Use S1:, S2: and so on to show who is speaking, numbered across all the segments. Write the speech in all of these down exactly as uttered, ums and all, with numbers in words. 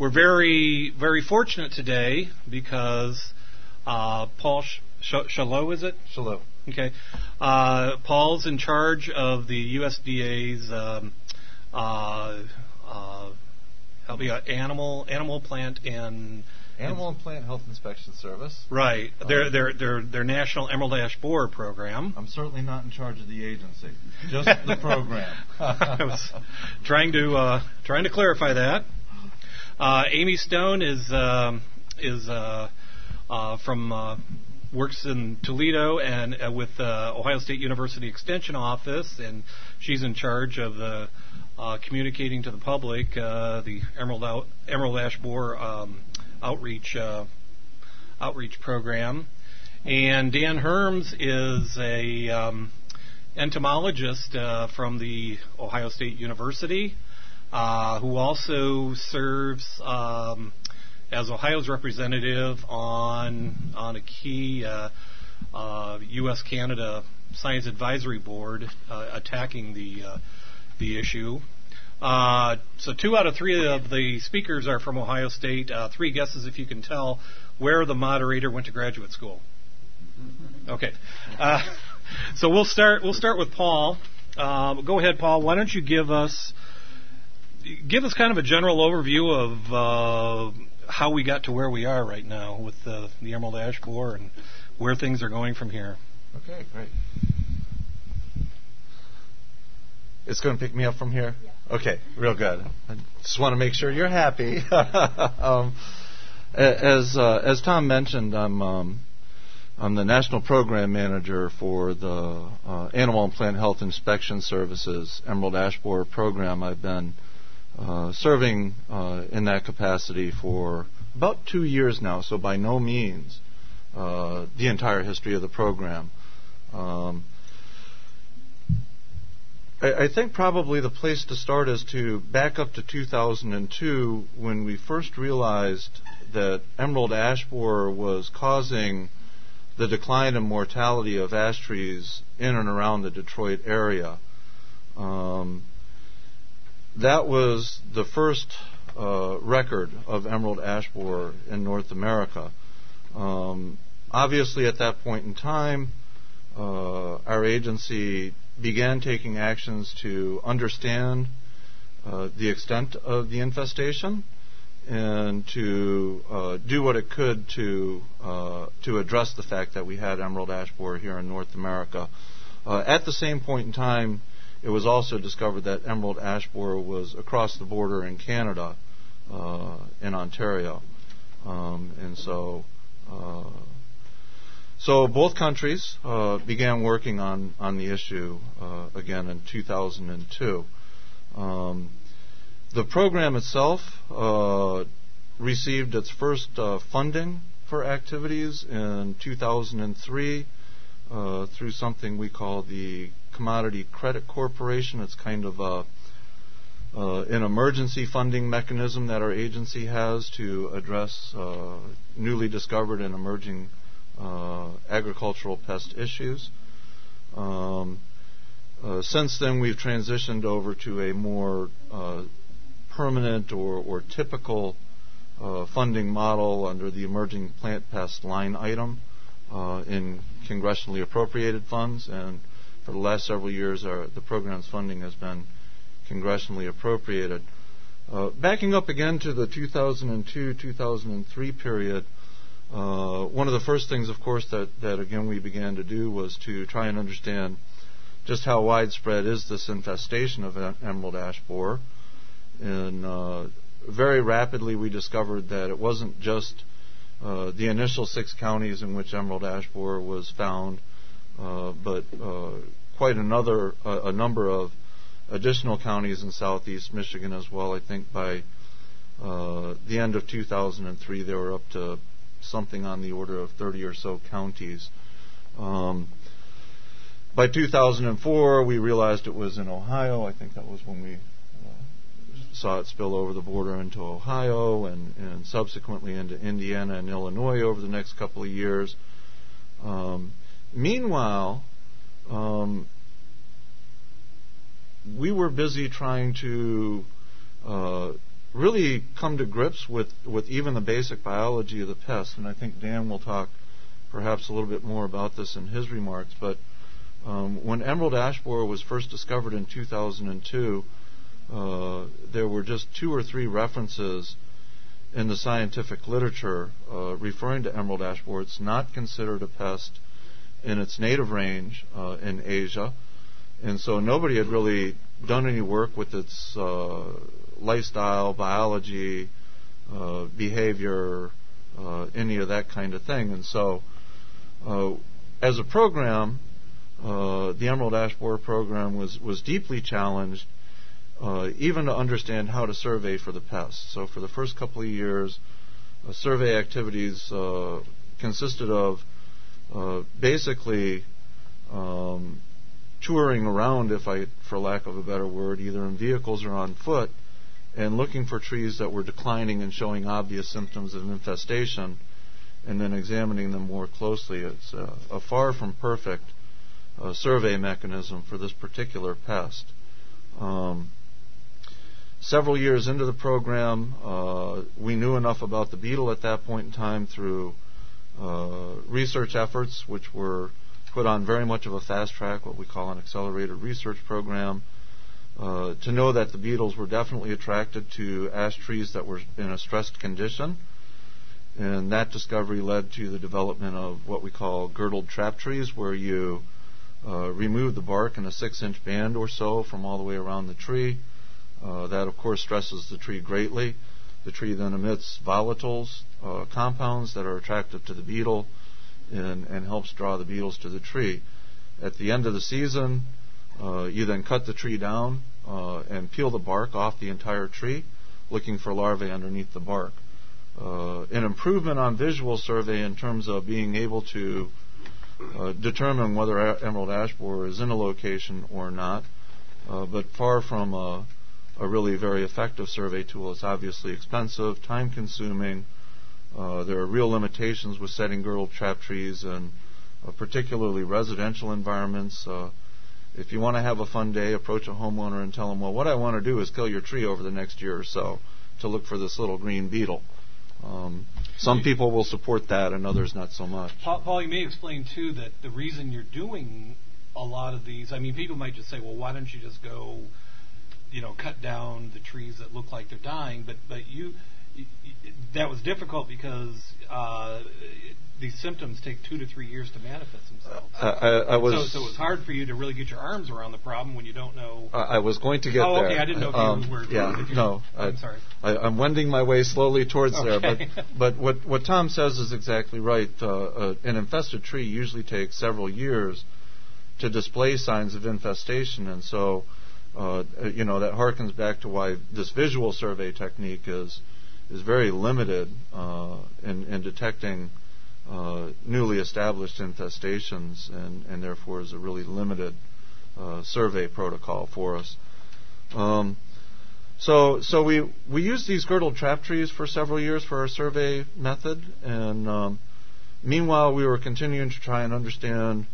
S1: we're very, very fortunate today because uh, Paul Sh- Sh- Shalot, is it?
S2: Shalot.
S1: Okay. Uh, Paul's in charge of the U S D A's um, uh, uh, help me out, animal, animal, plant, and
S2: Animal and Plant Health Inspection Service.
S1: Right.
S2: Uh,
S1: their their their their National Emerald Ash Borer program.
S2: I'm certainly not in charge of the agency, just the program.
S1: I was trying to uh, trying to clarify that. Uh, Amy Stone is um, is uh, uh, from uh, works in Toledo and uh, with uh, Ohio State University Extension Office, and she's in charge of the uh, communicating to the public uh, the Emerald out, Emerald Ash Borer um, outreach uh, outreach program. And Dan Herms is a um, entomologist uh, from the Ohio State University, uh, who also serves um, as Ohio's representative on on a key uh, uh, U S Canada Science Advisory Board uh, attacking the uh, the issue. Uh, so two out of three of the speakers are from Ohio State. Uh, three guesses, if you can tell, where the moderator went to graduate school. Okay. Uh, so we'll start. We'll start with Paul. Uh, go ahead, Paul. Why don't you give us give us kind of a general overview of uh, how we got to where we are right now with the, the Emerald Ash Borer and where things are going from here.
S2: Okay, great. It's going to pick me up from here?
S3: Yeah.
S2: Okay, real good. I just want to make sure you're happy. um, as uh, as Tom mentioned, I'm um, I'm the National Program Manager for the uh, Animal and Plant Health Inspection Services Emerald Ash Borer program. I've been uh, serving uh, in that capacity for about two years now, so by no means uh, the entire history of the program. Um, I think probably the place to start is to back up to two thousand two when we first realized that emerald ash borer was causing the decline in mortality of ash trees in and around the Detroit area. Um, that was the first uh, record of emerald ash borer in North America. Um, obviously, at that point in time, uh, our agency began taking actions to understand uh, the extent of the infestation and to uh, do what it could to uh, to address the fact that we had emerald ash borer here in North America. Uh, at the same point in time, it was also discovered that emerald ash borer was across the border in Canada, uh, in Ontario, um, and so. Uh, So both countries uh, began working on, on the issue uh, again in two thousand two. Um, the program itself uh, received its first uh, funding for activities in two thousand three uh, through something we call the Commodity Credit Corporation. It's kind of a, uh, an emergency funding mechanism that our agency has to address uh, newly discovered and emerging Uh, agricultural pest issues. Um, uh, since then, we've transitioned over to a more uh, permanent or, or typical uh, funding model under the Emerging Plant Pest line item uh, in congressionally appropriated funds. And for the last several years, our, the program's funding has been congressionally appropriated. Uh, backing up again to the two thousand two two thousand three period, Uh, one of the first things, of course, that, that, again, we began to do was to try and understand just how widespread is this infestation of em- emerald ash borer. And uh, very rapidly we discovered that it wasn't just uh, the initial six counties in which emerald ash borer was found, uh, but uh, quite another, uh, a number of additional counties in southeast Michigan as well. I think by uh, the end of two thousand three there were up to something on the order of thirty or so counties. Um, by two thousand four, we realized it was in Ohio. I think that was when we uh, saw it spill over the border into Ohio and, and subsequently into Indiana and Illinois over the next couple of years. Um, meanwhile, um, we were busy trying to uh, really come to grips with, with even the basic biology of the pest. And I think Dan will talk perhaps a little bit more about this in his remarks. But um, when emerald ash borer was first discovered in two thousand two, uh, there were just two or three references in the scientific literature uh, referring to emerald ash borer. It's not considered a pest in its native range uh, in Asia. And so nobody had really done any work with its uh, lifestyle, biology, uh, behavior, uh, any of that kind of thing. And so uh, as a program, uh, the Emerald Ash Borer program was, was deeply challenged uh, even to understand how to survey for the pest. So for the first couple of years, uh, survey activities uh, consisted of uh, basically um, touring around, if I, for lack of a better word, either in vehicles or on foot, and looking for trees that were declining and showing obvious symptoms of infestation, and then examining them more closely. It's a, a far from perfect uh, survey mechanism for this particular pest. Um, several years into the program, uh, we knew enough about the beetle at that point in time through uh, research efforts, which were put on very much of a fast track, what we call an accelerated research program, uh, to know that the beetles were definitely attracted to ash trees that were in a stressed condition. And that discovery led to the development of what we call girdled trap trees, where you uh, remove the bark in a six-inch band or so from all the way around the tree. Uh, that, of course, stresses the tree greatly. The tree then emits volatiles, uh, compounds that are attractive to the beetle, And, and helps draw the beetles to the tree. At the end of the season, uh, you then cut the tree down uh, and peel the bark off the entire tree, looking for larvae underneath the bark. Uh, an improvement on visual survey in terms of being able to uh, determine whether a- emerald ash borer is in a location or not, uh, but far from a, a really very effective survey tool. It's obviously expensive, time-consuming. Uh, there are real limitations with setting girdled trap trees in uh, particularly residential environments. Uh, if you want to have a fun day, approach a homeowner and tell them, well, what I want to do is kill your tree over the next year or so to look for this little green beetle. Um, some people will support that and others not so much.
S1: Paul, Paul, you may explain, too, that the reason you're doing a lot of these, I mean, people might just say, well, why don't you just go, you know, cut down the trees that look like they're dying, but, but you... that was difficult because uh, these symptoms take two to three years to manifest themselves.
S2: I, I, I was
S1: so, so it was hard for you to really get your arms around the problem when you don't know.
S2: I, I was going to get
S1: oh,
S2: there.
S1: okay. I didn't know if
S2: um,
S1: you were.
S2: Yeah,
S1: if you
S2: no.
S1: were, I'm
S2: I,
S1: sorry.
S2: I, I'm wending my way slowly towards
S1: okay.
S2: there. But, but what, what Tom says is exactly right. Uh, uh, an infested tree usually takes several years to display signs of infestation, and so uh, you know that harkens back to why this visual survey technique is. is very limited uh, in, in detecting uh, newly established infestations, and, and therefore is a really limited uh, survey protocol for us. Um, so, so we we used these girdled trap trees for several years for our survey method, and um, meanwhile we were continuing to try and understand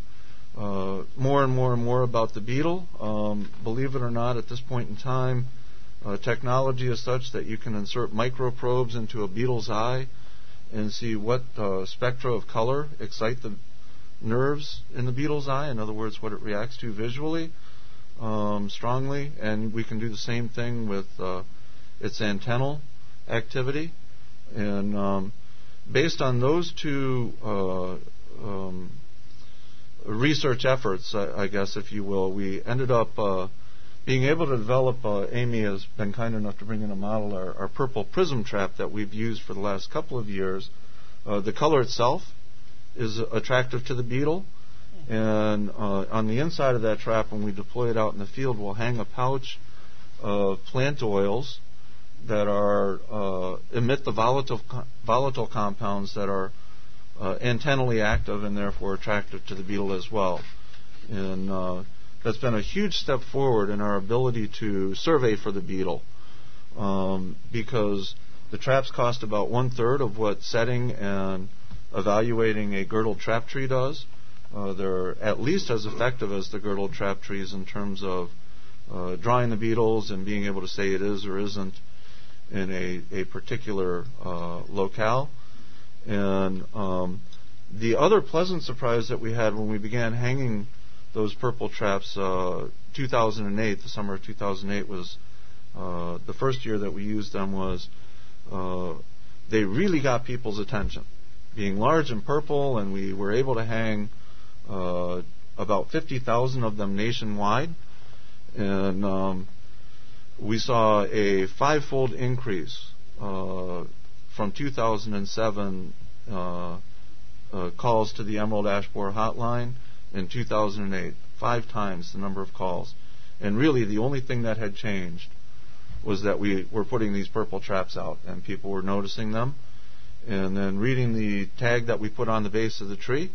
S2: uh, more and more and more about the beetle. Um, believe it or not, at this point in time, Uh, technology is such that you can insert microprobes into a beetle's eye and see what uh, spectra of color excite the nerves in the beetle's eye. In other words, what it reacts to visually um, strongly. And we can do the same thing with uh, its antennal activity. And um, based on those two uh, um, research efforts, I, I guess, if you will, we ended up Uh, being able to develop, uh, Amy has been kind enough to bring in a model, our, our purple prism trap that we've used for the last couple of years. Uh, the color itself is attractive to the beetle, and uh, on the inside of that trap, when we deploy it out in the field, we'll hang a pouch of plant oils that are uh, emit the volatile volatile compounds that are uh, antennally active and therefore attractive to the beetle as well. And uh, that's been a huge step forward in our ability to survey for the beetle, um, because the traps cost about one third of what setting and evaluating a girdled trap tree does. Uh, they're at least as effective as the girdled trap trees in terms of uh, drawing the beetles and being able to say it is or isn't in a, a particular uh, locale. And um, the other pleasant surprise that we had when we began hanging those purple traps, uh, two thousand eight, the summer of two thousand eight was uh, the first year that we used them, was uh, they really got people's attention. Being large and purple, and we were able to hang uh, about fifty thousand of them nationwide. And um, we saw a five-fold increase uh, from two thousand seven uh, uh, calls to the Emerald Ash Borer hotline in two thousand eight. Five times the number of calls. And really the only thing that had changed was that we were putting these purple traps out, and people were noticing them, and then reading the tag that we put on the base of the tree,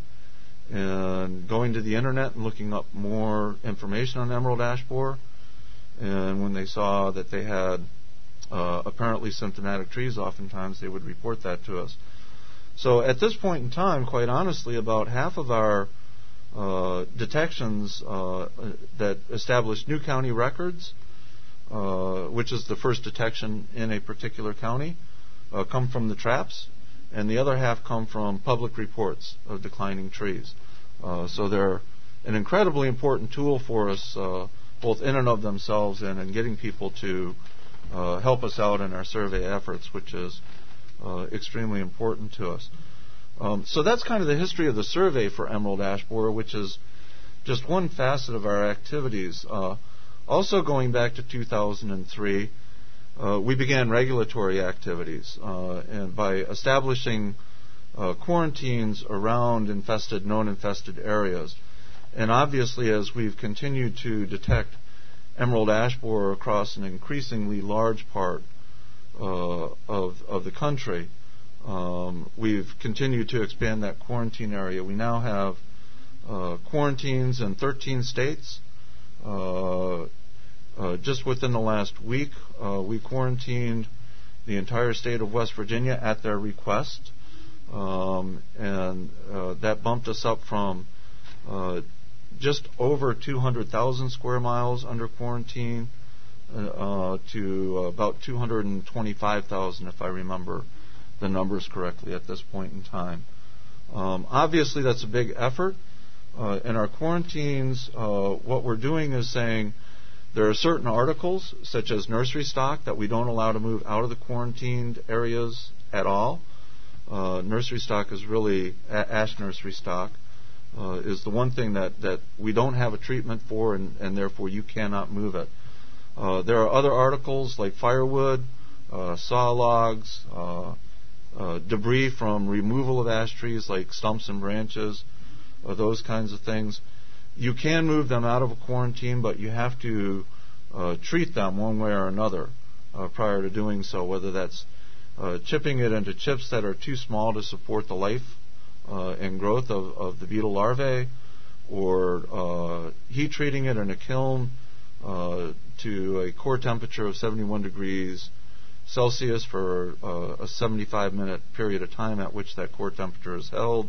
S2: and going to the internet and looking up more information on emerald ash borer. And when they saw that they had uh, apparently symptomatic trees, oftentimes they would report that to us. So at this point in time, quite honestly, about half of our uh, detections uh, that established new county records, uh, which is the first detection in a particular county, uh, come from the traps, and the other half come from public reports of declining trees. Uh, so they're an incredibly important tool for us, uh, both in and of themselves and in getting people to uh, help us out in our survey efforts, which is uh, extremely important to us. Um, so that's kind of the history of the survey for emerald ash borer, which is just one facet of our activities. Uh, also going back to two thousand three, uh, we began regulatory activities, uh, and by establishing uh, quarantines around infested, known infested areas. And obviously, as we've continued to detect emerald ash borer across an increasingly large part uh, of of the country, um, we've continued to expand that quarantine area. We now have uh, quarantines in thirteen states. Uh, uh, just within the last week, uh, we quarantined the entire state of West Virginia at their request, um, and uh, that bumped us up from uh, just over two hundred thousand square miles under quarantine uh, to about two hundred twenty-five thousand, if I remember the numbers correctly at this point in time. Um, obviously, that's a big effort. Uh, in our quarantines, uh, what we're doing is saying there are certain articles, such as nursery stock, that we don't allow to move out of the quarantined areas at all. Uh, nursery stock is really, ash nursery stock, uh, is the one thing that, that we don't have a treatment for, and, and therefore you cannot move it. Uh, there are other articles like firewood, uh, saw logs, uh, uh, debris from removal of ash trees like stumps and branches, uh, those kinds of things. You can move them out of a quarantine, but you have to uh, treat them one way or another uh, prior to doing so, whether that's uh, chipping it into chips that are too small to support the life uh, and growth of, of the beetle larvae, or uh, heat treating it in a kiln uh, to a core temperature of seventy-one degrees Celsius for uh, a seventy-five minute period of time at which that core temperature is held.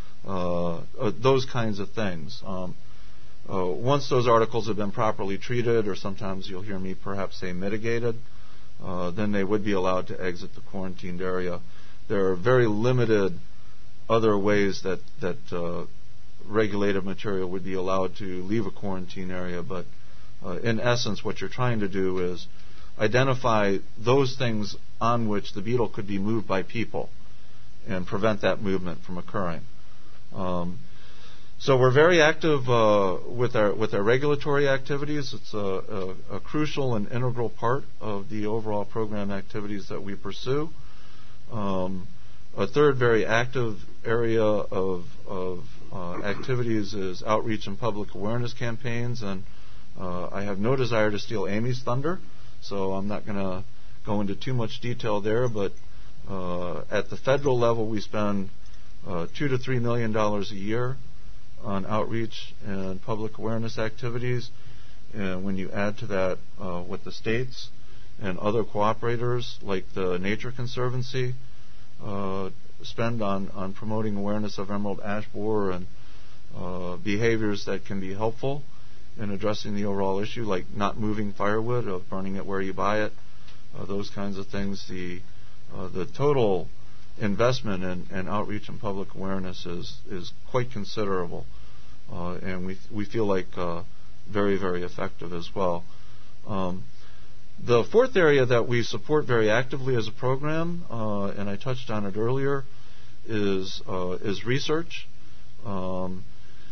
S2: Uh, uh, those kinds of things. Um, uh, once those articles have been properly treated, or sometimes you'll hear me perhaps say mitigated, uh, then they would be allowed to exit the quarantined area. There are very limited other ways that, that uh, regulated material would be allowed to leave a quarantine area, but uh, in essence what you're trying to do is identify those things on which the beetle could be moved by people and prevent that movement from occurring. Um, so we're very active uh, with our with our regulatory activities. It's a, a, a crucial and integral part of the overall program activities that we pursue. Um, a third very active area of, of uh, activities is outreach and public awareness campaigns, and uh, I have no desire to steal Amy's thunder, so I'm not going to go into too much detail there, but uh, at the federal level we spend Uh, two to three million dollars a year on outreach and public awareness activities, and when you add to that uh, what the states and other cooperators like the Nature Conservancy uh, spend on, on promoting awareness of emerald ash borer and uh, behaviors that can be helpful in addressing the overall issue, like not moving firewood or burning it where you buy it, uh, those kinds of things. The uh, the total investment in, in outreach and public awareness is is quite considerable, uh, and we we feel like uh, very very effective as well. Um, the fourth area that we support very actively as a program, uh, and I touched on it earlier, is uh, is research. Um,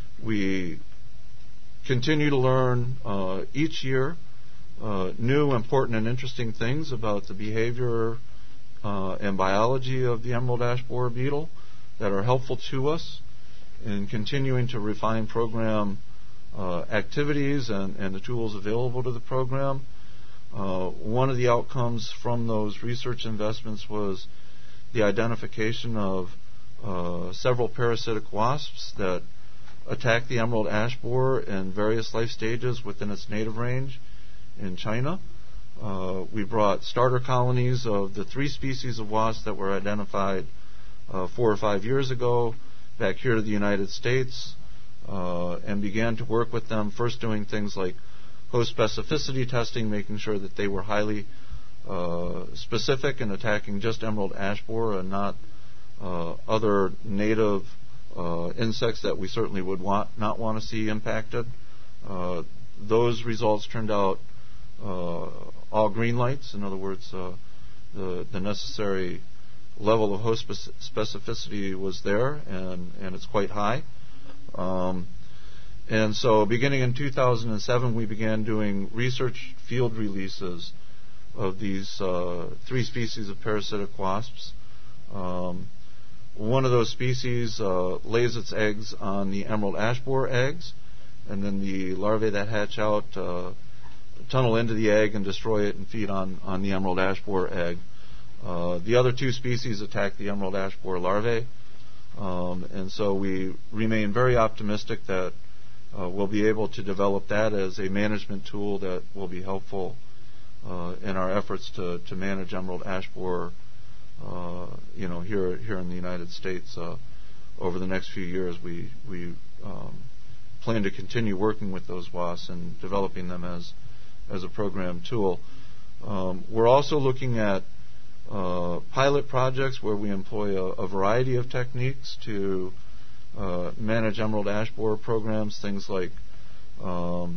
S2: we continue to learn uh, each year uh, new, important, and interesting things about the behavior uh, and biology of the emerald ash borer beetle that are helpful to us in continuing to refine program uh, activities and, and the tools available to the program. Uh, one of the outcomes from those research investments was the identification of uh, several parasitic wasps that attack the emerald ash borer in various life stages within its native range in China. Uh, we brought starter colonies of the three species of wasps that were identified uh, four or five years ago back here to the United States uh, and began to work with them, first doing things like host specificity testing, making sure that they were highly uh, specific in attacking just emerald ash borer and not uh, other native uh, insects that we certainly would want, not want to see impacted. Uh, those results turned out uh, all green lights. In other words, uh, the, the necessary level of host spec- specificity was there, and, and it's quite high. Um, And so beginning in two thousand seven, we began doing research field releases of these uh, three species of parasitic wasps. Um, one of those species uh, lays its eggs on the emerald ash borer eggs, and then the larvae that hatch out uh, tunnel into the egg and destroy it and feed on, on the emerald ash borer egg. Uh, the other two species attack the emerald ash borer larvae, um, and so we remain very optimistic that Uh, we'll be able to develop that as a management tool that will be helpful uh, in our efforts to, to manage emerald ash borer, uh, you know, here here in the United States. Uh, over the next few years, we we um, plan to continue working with those wasps and developing them as as a program tool. Um, we're also looking at uh, pilot projects where we employ a, a variety of techniques to Uh, manage emerald ash borer programs, things like um,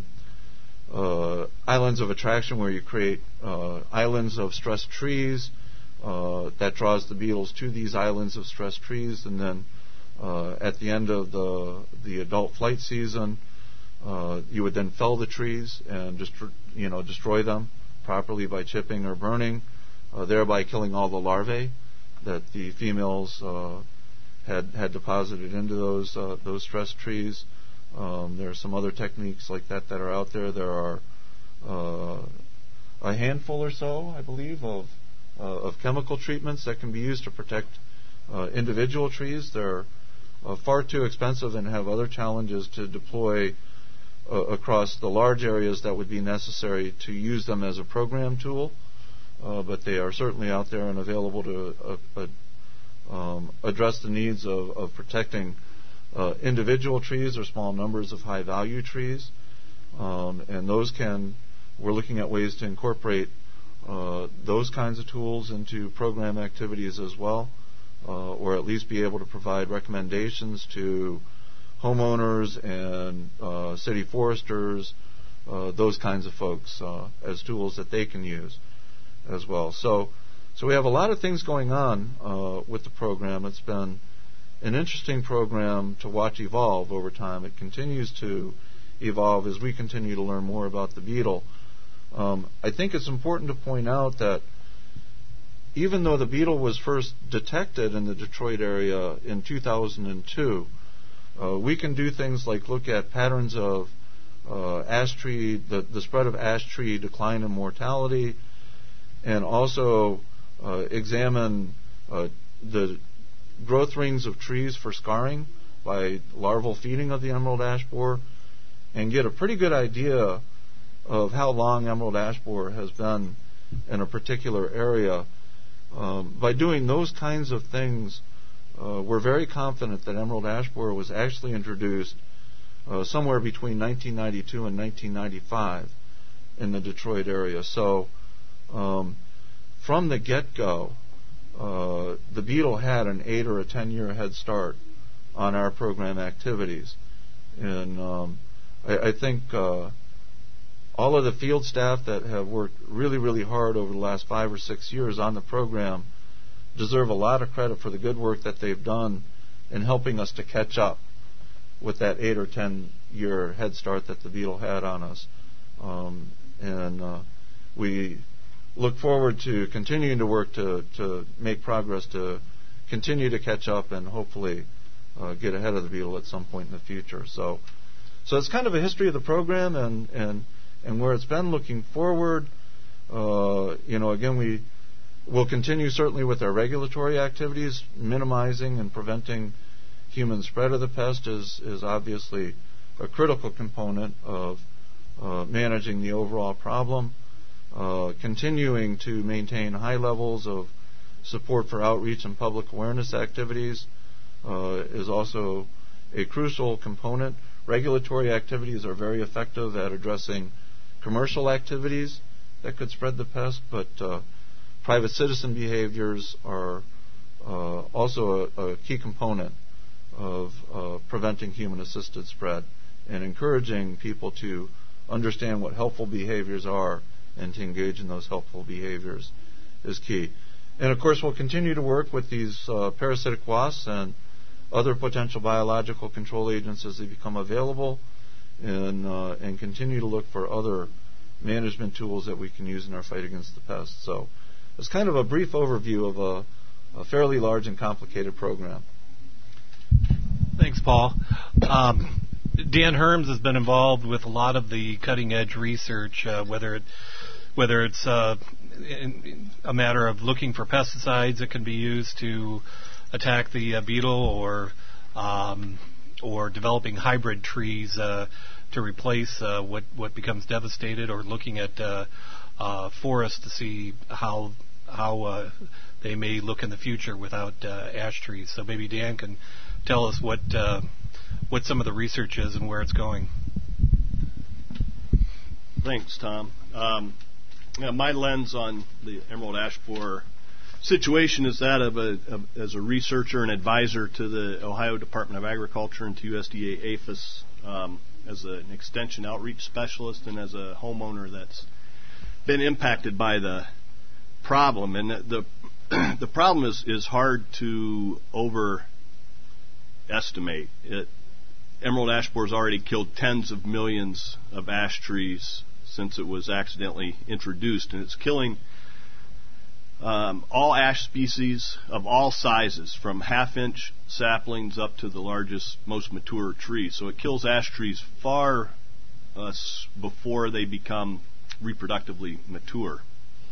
S2: uh, islands of attraction, where you create uh, islands of stressed trees uh, that draws the beetles to these islands of stressed trees, and then uh, at the end of the the adult flight season, uh, you would then fell the trees and just you know destroy them properly by chipping or burning, uh, thereby killing all the larvae that the females Uh, Had, had deposited into those uh, those stress trees. Um, there are some other techniques like that that are out there. There are uh, a handful or so, I believe, of uh, of chemical treatments that can be used to protect uh, individual trees. They're uh, far too expensive and have other challenges to deploy uh, across the large areas that would be necessary to use them as a program tool. Uh, but they are certainly out there and available to a, a Um, address the needs of, of protecting uh, individual trees or small numbers of high-value trees. Um, and those can, we're looking at ways to incorporate uh, those kinds of tools into program activities as well, uh, or at least be able to provide recommendations to homeowners and uh, city foresters, uh, those kinds of folks, uh, as tools that they can use as well. So, So we have a lot of things going on uh, with the program. It's been an interesting program to watch evolve over time. It continues to evolve as we continue to learn more about the beetle. Um, I think it's important to point out that even though the beetle was first detected in the Detroit area in two thousand two, uh, we can do things like look at patterns of uh, ash tree, the, the spread of ash tree decline and mortality, and also Uh, examine uh, the growth rings of trees for scarring by larval feeding of the emerald ash borer, and get a pretty good idea of how long emerald ash borer has been in a particular area. Um, by doing those kinds of things, uh, we're very confident that emerald ash borer was actually introduced uh, somewhere between nineteen ninety-two and nineteen ninety-five in the Detroit area. So um, from the get-go, uh, the beetle had an eight or a ten-year head start on our program activities. And um, I, I think uh, all of the field staff that have worked really, really hard over the last five or six years on the program deserve a lot of credit for the good work that they've done in helping us to catch up with that eight or ten-year head start that the beetle had on us. Um, and uh, we look forward to continuing to work to, to make progress, to continue to catch up and hopefully uh, get ahead of the beetle at some point in the future. So so it's kind of a history of the program and, and, and where it's been looking forward. Uh, you know, again, we will continue certainly with our regulatory activities. Minimizing and preventing human spread of the pest is, is obviously a critical component of uh, managing the overall problem. Uh, continuing to maintain high levels of support for outreach and public awareness activities uh, is also a crucial component. Regulatory activities are very effective at addressing commercial activities that could spread the pest, but uh, private citizen behaviors are uh, also a, a key component of uh, preventing human-assisted spread and encouraging people to understand what helpful behaviors are and to engage in those helpful behaviors is key. And, of course, we'll continue to work with these uh, parasitic wasps and other potential biological control agents as they become available, and, uh, and continue to look for other management tools that we can use in our fight against the pests. So it's kind of a brief overview of a, a fairly large and complicated program.
S1: Thanks, Paul. Um, Dan Herms has been involved with a lot of the cutting-edge research, uh, whether it, whether it's uh, in, in a matter of looking for pesticides that can be used to attack the uh, beetle, or um, or developing hybrid trees uh, to replace uh, what what becomes devastated, or looking at uh, uh, forests to see how how uh, they may look in the future without uh, ash trees. So maybe Dan can tell us what uh, what some of the research is and where it's going.
S3: Thanks, Tom. Um, yeah, my lens on the emerald ash borer situation is that of a of, as a researcher and advisor to the Ohio Department of Agriculture and to U S D A APHIS, um, as a, an extension outreach specialist and as a homeowner that's been impacted by the problem. And the the, the problem is, is hard to overestimate. It, emerald ash borer has already killed tens of millions of ash trees since it was accidentally introduced, and it's killing um, all ash species of all sizes, from half-inch saplings up to the largest, most mature trees. So it kills ash trees far uh, before they become reproductively mature.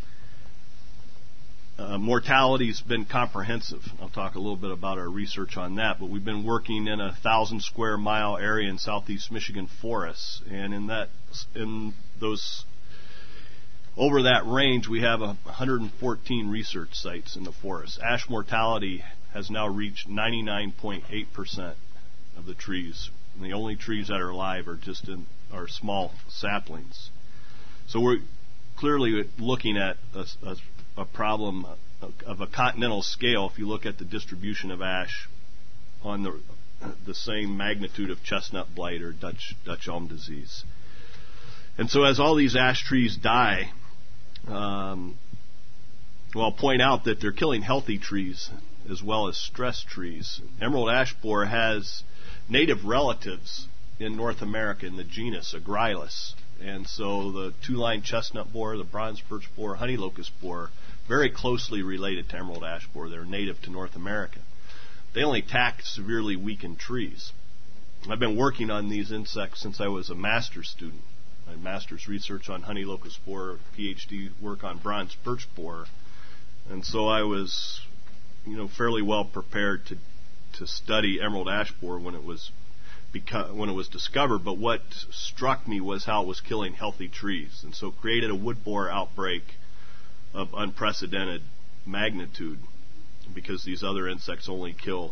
S3: Uh, mortality's been comprehensive. I'll talk a little bit about our research on that, but we've been working in a thousand square mile area in southeast Michigan forests, and in that, in those, over that range, we have one hundred fourteen research sites in the forest. Ash mortality has now reached ninety-nine point eight percent of the trees, and the only trees that are alive are just in, are small saplings. So we're clearly looking at a, a a problem of a continental scale if you look at the distribution of ash on the the same magnitude of chestnut blight or Dutch Dutch elm disease. And so as all these ash trees die, um, well, I'll point out that they're killing healthy trees as well as stressed trees. Emerald ash borer has native relatives in North America in the genus Agrilis. And so the two-line chestnut borer, the bronze birch borer, honey locust borer, very closely related to emerald ash borer. They're native to North America. They only attack severely weakened trees. I've been working on these insects since I was a master's student. My master's research on honey locust borer, PhD work on bronze birch borer. And so I was, you know, fairly well prepared to to study emerald ash borer when it was Because, when it was discovered, but what struck me was how it was killing healthy trees, and so created a wood borer outbreak of unprecedented magnitude, because these other insects only kill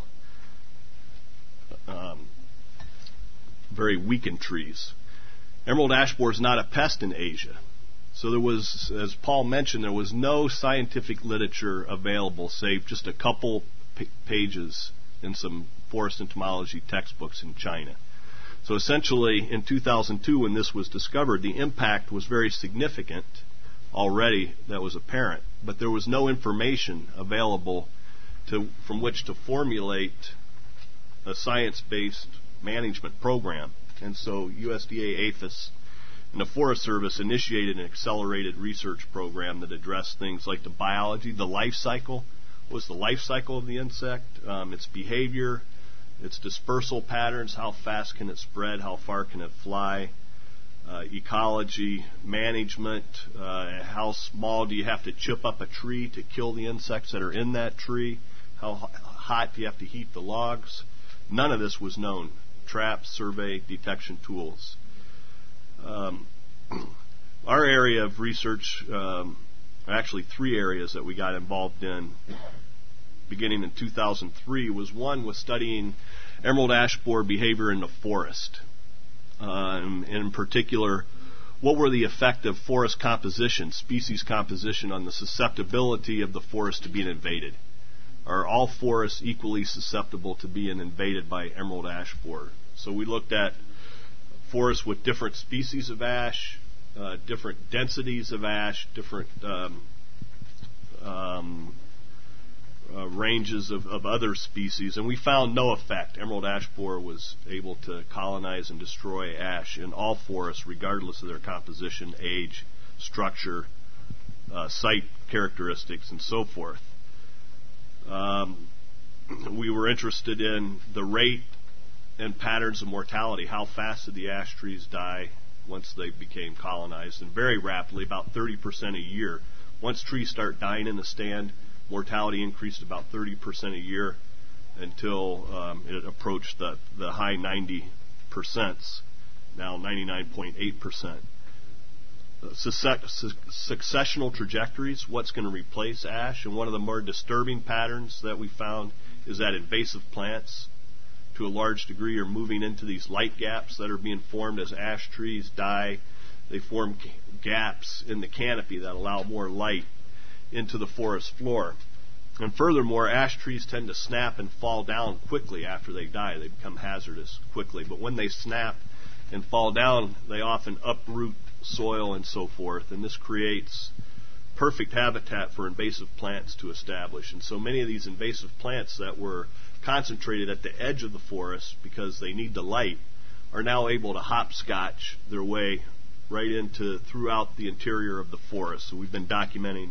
S3: um, very weakened trees. Emerald ash borer is not a pest in Asia, So there was, as Paul mentioned, there was no scientific literature available, save just a couple p- pages in some forest entomology textbooks in China. So essentially, in two thousand two, when this was discovered, the impact was very significant already, that was apparent, but there was no information available to, from which to formulate a science-based management program. And so U S D A, APHIS, and the Forest Service initiated an accelerated research program that addressed things like the biology, the life cycle. What's the life cycle of the insect, um, its behavior, its dispersal patterns, how fast can it spread, how far can it fly, uh, ecology, management, uh, how small do you have to chip up a tree to kill the insects that are in that tree, how hot do you have to heat the logs. None of this was known. Traps, survey, detection tools. Um, our area of research, um, actually three areas that we got involved in beginning in two thousand three, was one was studying emerald ash borer behavior in the forest. Um, in particular, what were the effect of forest composition, species composition, on the susceptibility of the forest to being invaded? Are all forests equally susceptible to being invaded by emerald ash borer? So we looked at forests with different species of ash, uh, different densities of ash, different um, um, uh, ranges of, of other species, and we found no effect. Emerald ash borer was able to colonize and destroy ash in all forests, regardless of their composition, age, structure, uh, site characteristics, and so forth. Um, we were interested in the rate and patterns of mortality. How fast did the ash trees die once they became colonized? And very rapidly, about thirty percent a year. Once trees start dying in the stand, mortality increased about thirty percent a year until um, it approached the, the high ninety percent, now ninety-nine point eight percent. Successional trajectories, what's going to replace ash, and one of the more disturbing patterns that we found is that invasive plants, to a large degree, are moving into these light gaps that are being formed as ash trees die. They form g- gaps in the canopy that allow more light into the forest floor. And furthermore, ash trees tend to snap and fall down quickly after they die. They become hazardous quickly. But when they snap and fall down, they often uproot soil and so forth, and this creates perfect habitat for invasive plants to establish. And so many of these invasive plants that were concentrated at the edge of the forest because they need the light are now able to hopscotch their way right into throughout the interior of the forest. So we've been documenting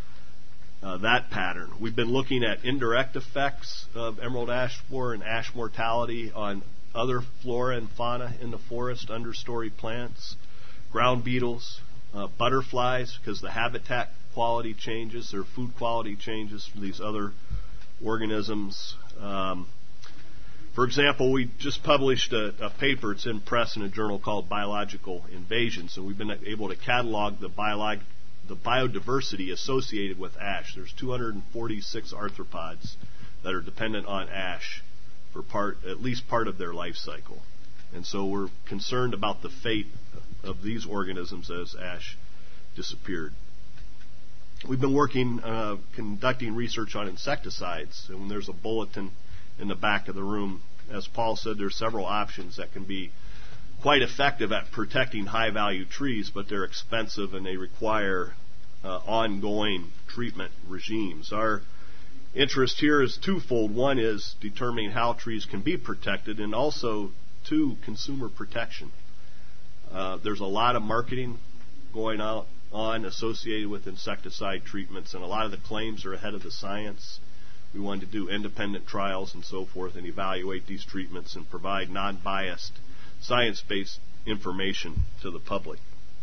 S3: uh, that pattern. We've been looking at indirect effects of emerald ash borer and ash mortality on other flora and fauna in the forest, understory plants, ground beetles, uh, butterflies, because the habitat quality changes, their food quality changes for these other organisms. Um, for example, we just published a, a paper, it's in press in a journal called Biological Invasions, and we've been able to catalog the, biolog- the biodiversity associated with ash. There's two hundred forty-six arthropods that are dependent on ash for part, at least part of their life cycle. And so we're concerned about the fate of these organisms as ash disappeared. We've been working, uh, conducting research on insecticides, and there's a bulletin in the back of the room. As Paul said, there's several options that can be quite effective at protecting high-value trees, but they're expensive and they require uh, ongoing treatment regimes. Our interest here is twofold. One is determining how trees can be protected, and also, two, consumer protection. Uh, there's a lot of marketing going out on associated with insecticide treatments, and a lot of the claims are ahead of the science. We wanted to do independent trials and so forth and evaluate these treatments and provide non-biased, science-based information to the public.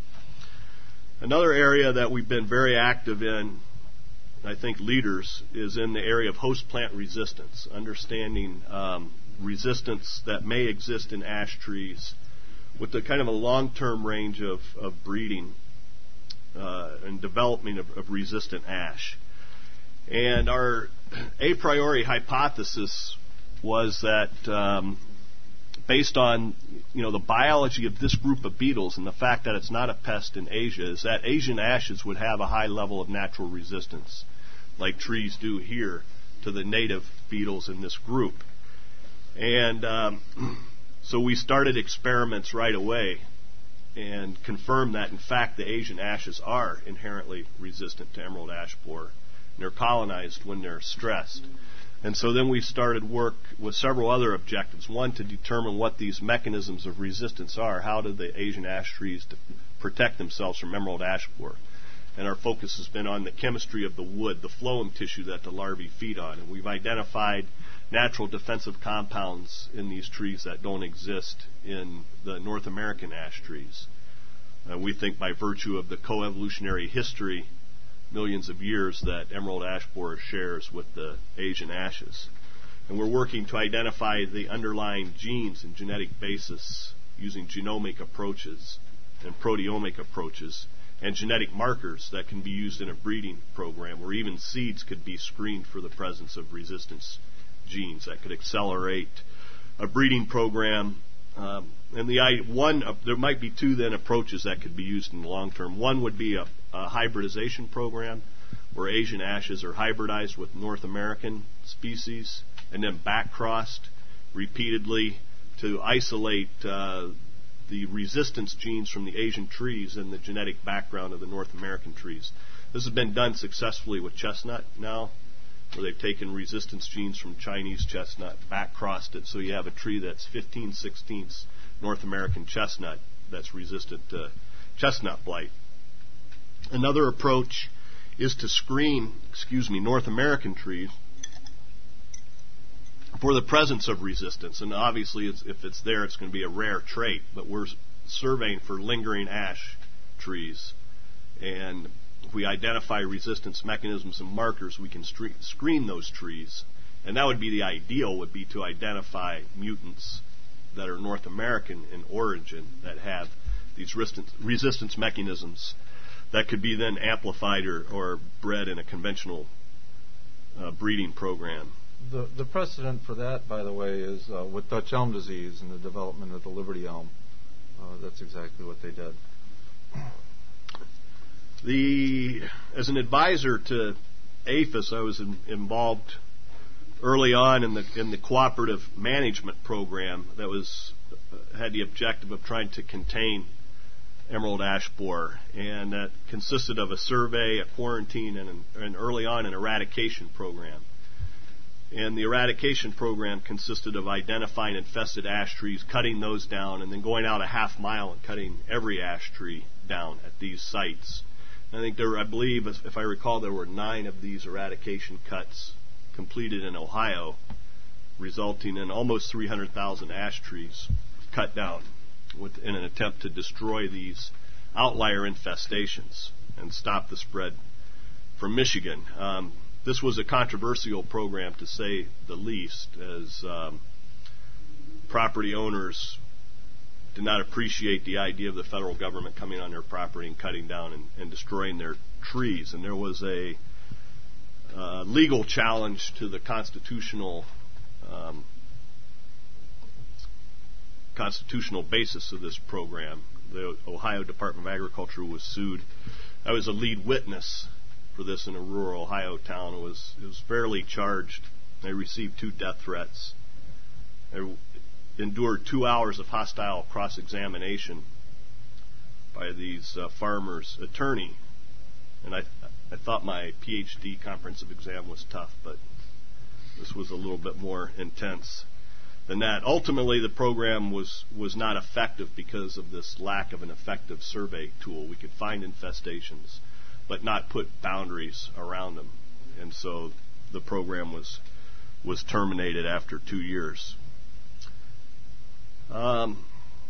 S3: Another area that we've been very active in, I think leaders, is in the area of host plant resistance, understanding um, resistance that may exist in ash trees with the kind of a long-term range of, of breeding uh, and development of, of resistant ash. And our a priori hypothesis was that um, based on, you know, the biology of this group of beetles and the fact that it's not a pest in Asia, is that Asian ashes would have a high level of natural resistance, like trees do here, to the native beetles in this group. And um, so we started experiments right away and confirmed that, in fact, the Asian ashes are inherently resistant to emerald ash borer. And they're colonized when they're stressed. And so then we started work with several other objectives. One, to determine what these mechanisms of resistance are. How do the Asian ash trees protect themselves from emerald ash borer? And our focus has been on the chemistry of the wood, the phloem tissue that the larvae feed on. And we've identified natural defensive compounds in these trees that don't exist in the North American ash trees. Uh, we think by virtue of the coevolutionary history, millions of years, that emerald ash borer shares with the Asian ashes. And we're working to identify the underlying genes and genetic basis using genomic approaches and proteomic approaches, and genetic markers that can be used in a breeding program, where even seeds could be screened for the presence of resistance genes that could accelerate a breeding program. Um, and the I, one, uh, there might be two then approaches that could be used in the long term. One would be a, a hybridization program, where Asian ashes are hybridized with North American species and then back-crossed repeatedly to isolate uh, the resistance genes from the Asian trees and the genetic background of the North American trees. This has been done successfully with chestnut now, where they've taken resistance genes from Chinese chestnut, back-crossed it, so you have a tree that's fifteen sixteenths North American chestnut that's resistant to chestnut blight. Another approach is to screen, excuse me, North American trees for the presence of resistance. And obviously, it's, if it's there, it's going to be a rare trait, but we're surveying for lingering ash trees. And if we identify resistance mechanisms and markers, we can stre- screen those trees. And that would be the ideal, would be to identify mutants that are North American in origin that have these resistance, resistance mechanisms that could be then amplified or, or bred in a conventional uh, breeding program.
S2: The, the precedent for that, by the way, is uh, with Dutch elm disease and the development of the Liberty elm. Uh, that's exactly what they did.
S3: The as an advisor to APHIS, I was in, involved early on in the in the cooperative management program that was uh, had the objective of trying to contain emerald ash borer, and that consisted of a survey, a quarantine, and an, and early on an eradication program. And the eradication program consisted of identifying infested ash trees, cutting those down, and then going out a half mile and cutting every ash tree down at these sites. I think there were, I believe, if I recall, there were nine of these eradication cuts completed in Ohio, resulting in almost three hundred thousand ash trees cut down with, in an attempt to destroy these outlier infestations and stop the spread from Michigan. Um, this was a controversial program, to say the least, as um, property owners did not appreciate the idea of the federal government coming on their property and cutting down and, and destroying their trees. And there was a uh, legal challenge to the constitutional um, constitutional basis of this program. The Ohio Department of Agriculture was sued. I was a lead witness for this in a rural Ohio town. It was it was fairly charged. I received two death threats. I endured two hours of hostile cross-examination by these uh, farmers' attorney, and I I thought my P H D comprehensive exam was tough, but this was a little bit more intense than that. Ultimately, the program was was not effective because of this lack of an effective survey tool. We could find infestations, but not put boundaries around them, and so the program was was terminated after two years. Um,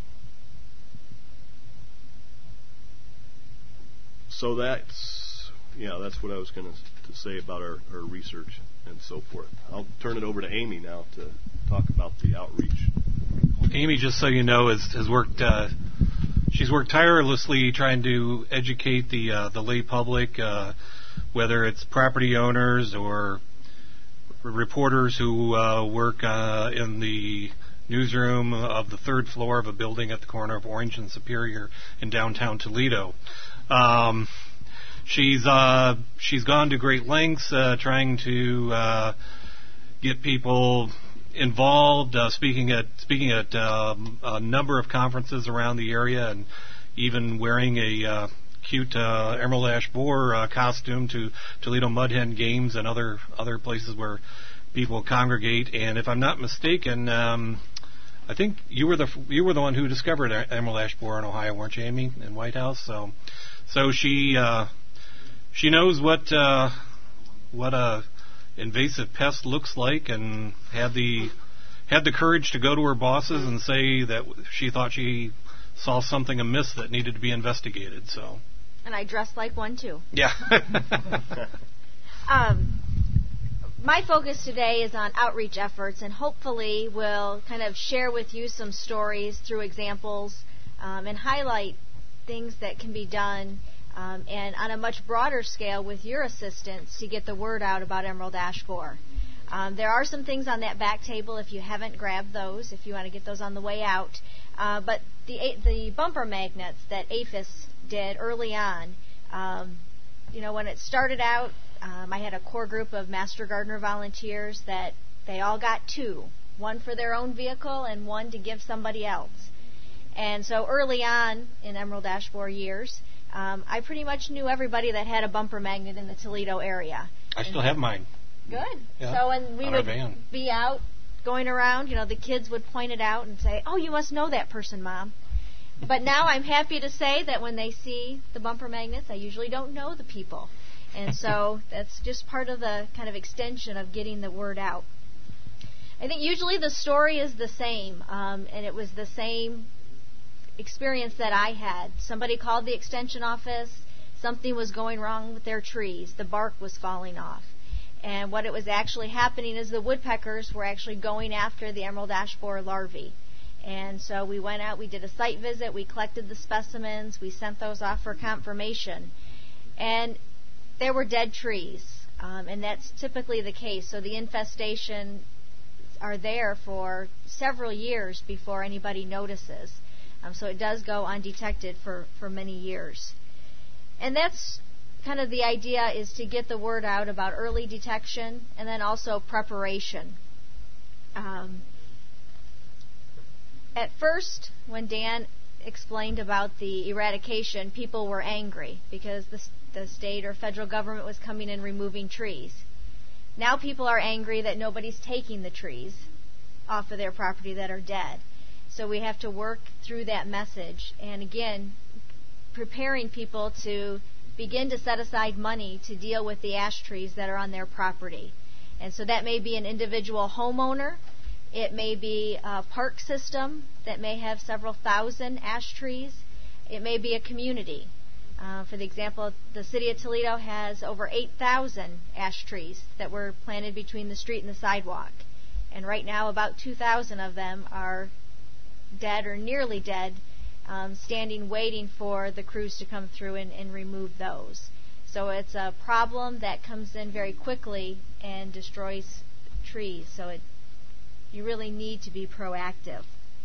S3: so that's yeah, that's what I was going to say about our, our research and so forth. I'll turn it over to Amy now to talk about the outreach.
S1: Amy, just so you know, has, has worked. Uh, she's worked tirelessly trying to educate the uh, the lay public, uh, whether it's property owners or reporters who uh, work uh, in the newsroom of the third floor of a building at the corner of Orange and Superior in downtown Toledo. Um, she's uh, she's gone to great lengths uh, trying to uh, get people involved, uh, speaking at speaking at um, a number of conferences around the area, and even wearing a uh, cute uh, emerald ash borer uh, costume to Toledo Mud Hen games and other other places where people congregate. And if I'm not mistaken, um, I think you were the you were the one who discovered emerald ash borer in Ohio, weren't you, Amy, in White House? So, so she uh, she knows what uh, what a invasive pest looks like, and had the had the courage to go to her bosses and say that she thought she saw something amiss that needed to be investigated. So,
S4: and I dressed like one too.
S1: Yeah.
S4: um, my focus today is on outreach efforts, and hopefully we'll kind of share with you some stories through examples um, and highlight things that can be done um, and on a much broader scale with your assistance to get the word out about emerald ash borer. Um, there are some things on that back table if you haven't grabbed those, if you want to get those on the way out. Uh, but the the bumper magnets that APHIS did early on, um, you know, when it started out, um, I had a core group of Master Gardener volunteers that they all got two, one for their own vehicle and one to give somebody else. And so early on in emerald ash borer years, um, I pretty much knew everybody that had a bumper magnet in the Toledo area.
S1: I still have mine.
S4: Good.
S1: Yeah,
S4: so when we would be out going around, you know, the kids would point it out and say, "Oh, you must know that person, Mom." But now I'm happy to say that when they see the bumper magnets, I usually don't know the people. And so that's just part of the kind of extension of getting the word out. I think usually the story is the same, um, and it was the same experience that I had. Somebody called the extension office. Something was going wrong with their trees. The bark was falling off. And what it was actually happening is the woodpeckers were actually going after the emerald ash borer larvae. And so we went out, we did a site visit, we collected the specimens, we sent those off for confirmation. And there were dead trees, um, and that's typically the case. So the infestation are there for several years before anybody notices. Um, so it does go undetected for, for many years. And that's kind of the idea, is to get the word out about early detection and then also preparation. Um, at first, when Dan explained about the eradication, people were angry because the, the state or federal government was coming in removing trees. Now people are angry that nobody's taking the trees off of their property that are dead. So we have to work through that message. And again, preparing people to begin to set aside money to deal with the ash trees that are on their property. And so that may be an individual homeowner. It may be a park system that may have several thousand ash trees. It may be a community. Uh, for the example, the city of Toledo has over eight thousand ash trees that were planted between the street and the sidewalk. And right now about two thousand of them are dead or nearly dead, Um, standing waiting for the crews to come through and, and remove those. So it's a problem that comes in very quickly and destroys trees. So it, you really need to be proactive.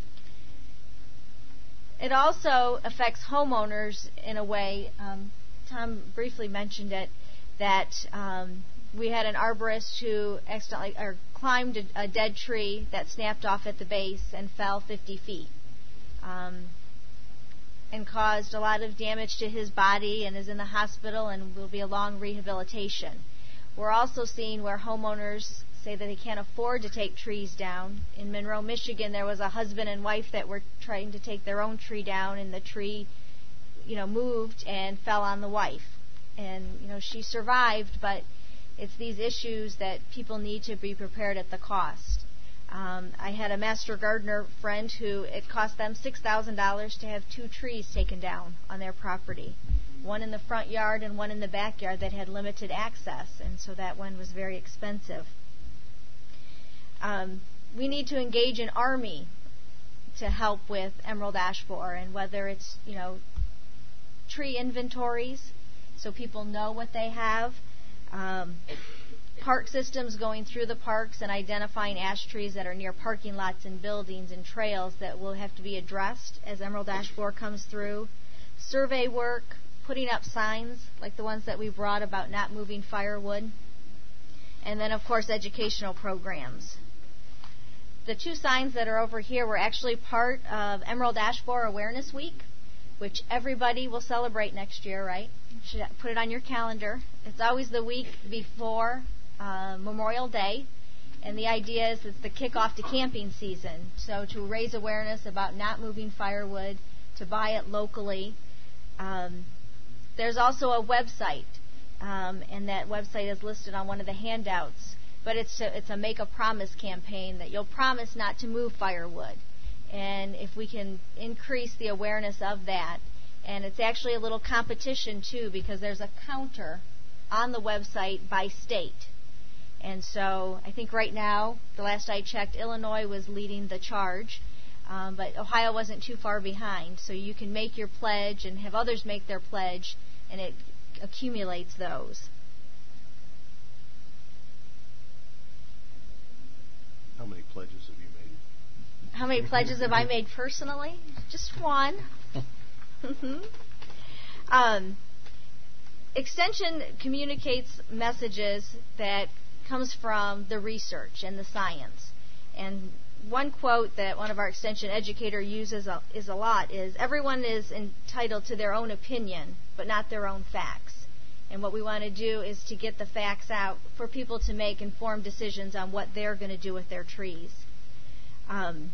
S4: It also affects homeowners in a way. Um, Tom briefly mentioned it, that um, we had an arborist who accidentally or climbed a, a dead tree that snapped off at the base and fell fifty feet. Um, and caused a lot of damage to his body and is in the hospital and will be a long rehabilitation. We're also seeing where homeowners say that they can't afford to take trees down. In Monroe, Michigan, there was a husband and wife that were trying to take their own tree down, and the tree, you know, moved and fell on the wife. And, you know, she survived, but it's these issues that people need to be prepared at the cost. Um, I had a Master Gardener friend who it cost them six thousand dollars to have two trees taken down on their property, one in the front yard and one in the backyard that had limited access, and so that one was very expensive. Um, we need to engage an army to help with emerald ash borer, and whether it's, you know, tree inventories so people know what they have, um, park systems, going through the parks and identifying ash trees that are near parking lots and buildings and trails that will have to be addressed as emerald ash borer comes through. Survey work, putting up signs like the ones that we brought about not moving firewood. And then, of course, educational programs. The two signs that are over here were actually part of Emerald Ash Borer Awareness Week, which everybody will celebrate next year, right? You should put it on your calendar. It's always the week before uh, Memorial Day, and the idea is it's the kickoff to camping season. So to raise awareness about not moving firewood, to buy it locally. Um, there's also a website, um, and that website is listed on one of the handouts. But it's a, it's a Make a Promise campaign that you'll promise not to move firewood. And if we can increase the awareness of that, and it's actually a little competition too, because there's a counter on the website by state. And so I think right now, the last I checked, Illinois was leading the charge, um, but Ohio wasn't too far behind. So you can make your pledge and have others make their pledge, and it accumulates those.
S3: How many pledges have you made?
S4: How many pledges have I made personally? Just one. um, Extension communicates messages that comes from the research and the science. And one quote that one of our Extension educator uses a, is a lot is, everyone is entitled to their own opinion, but not their own facts. And what we want to do is to get the facts out for people to make informed decisions on what they're going to do with their trees. Um,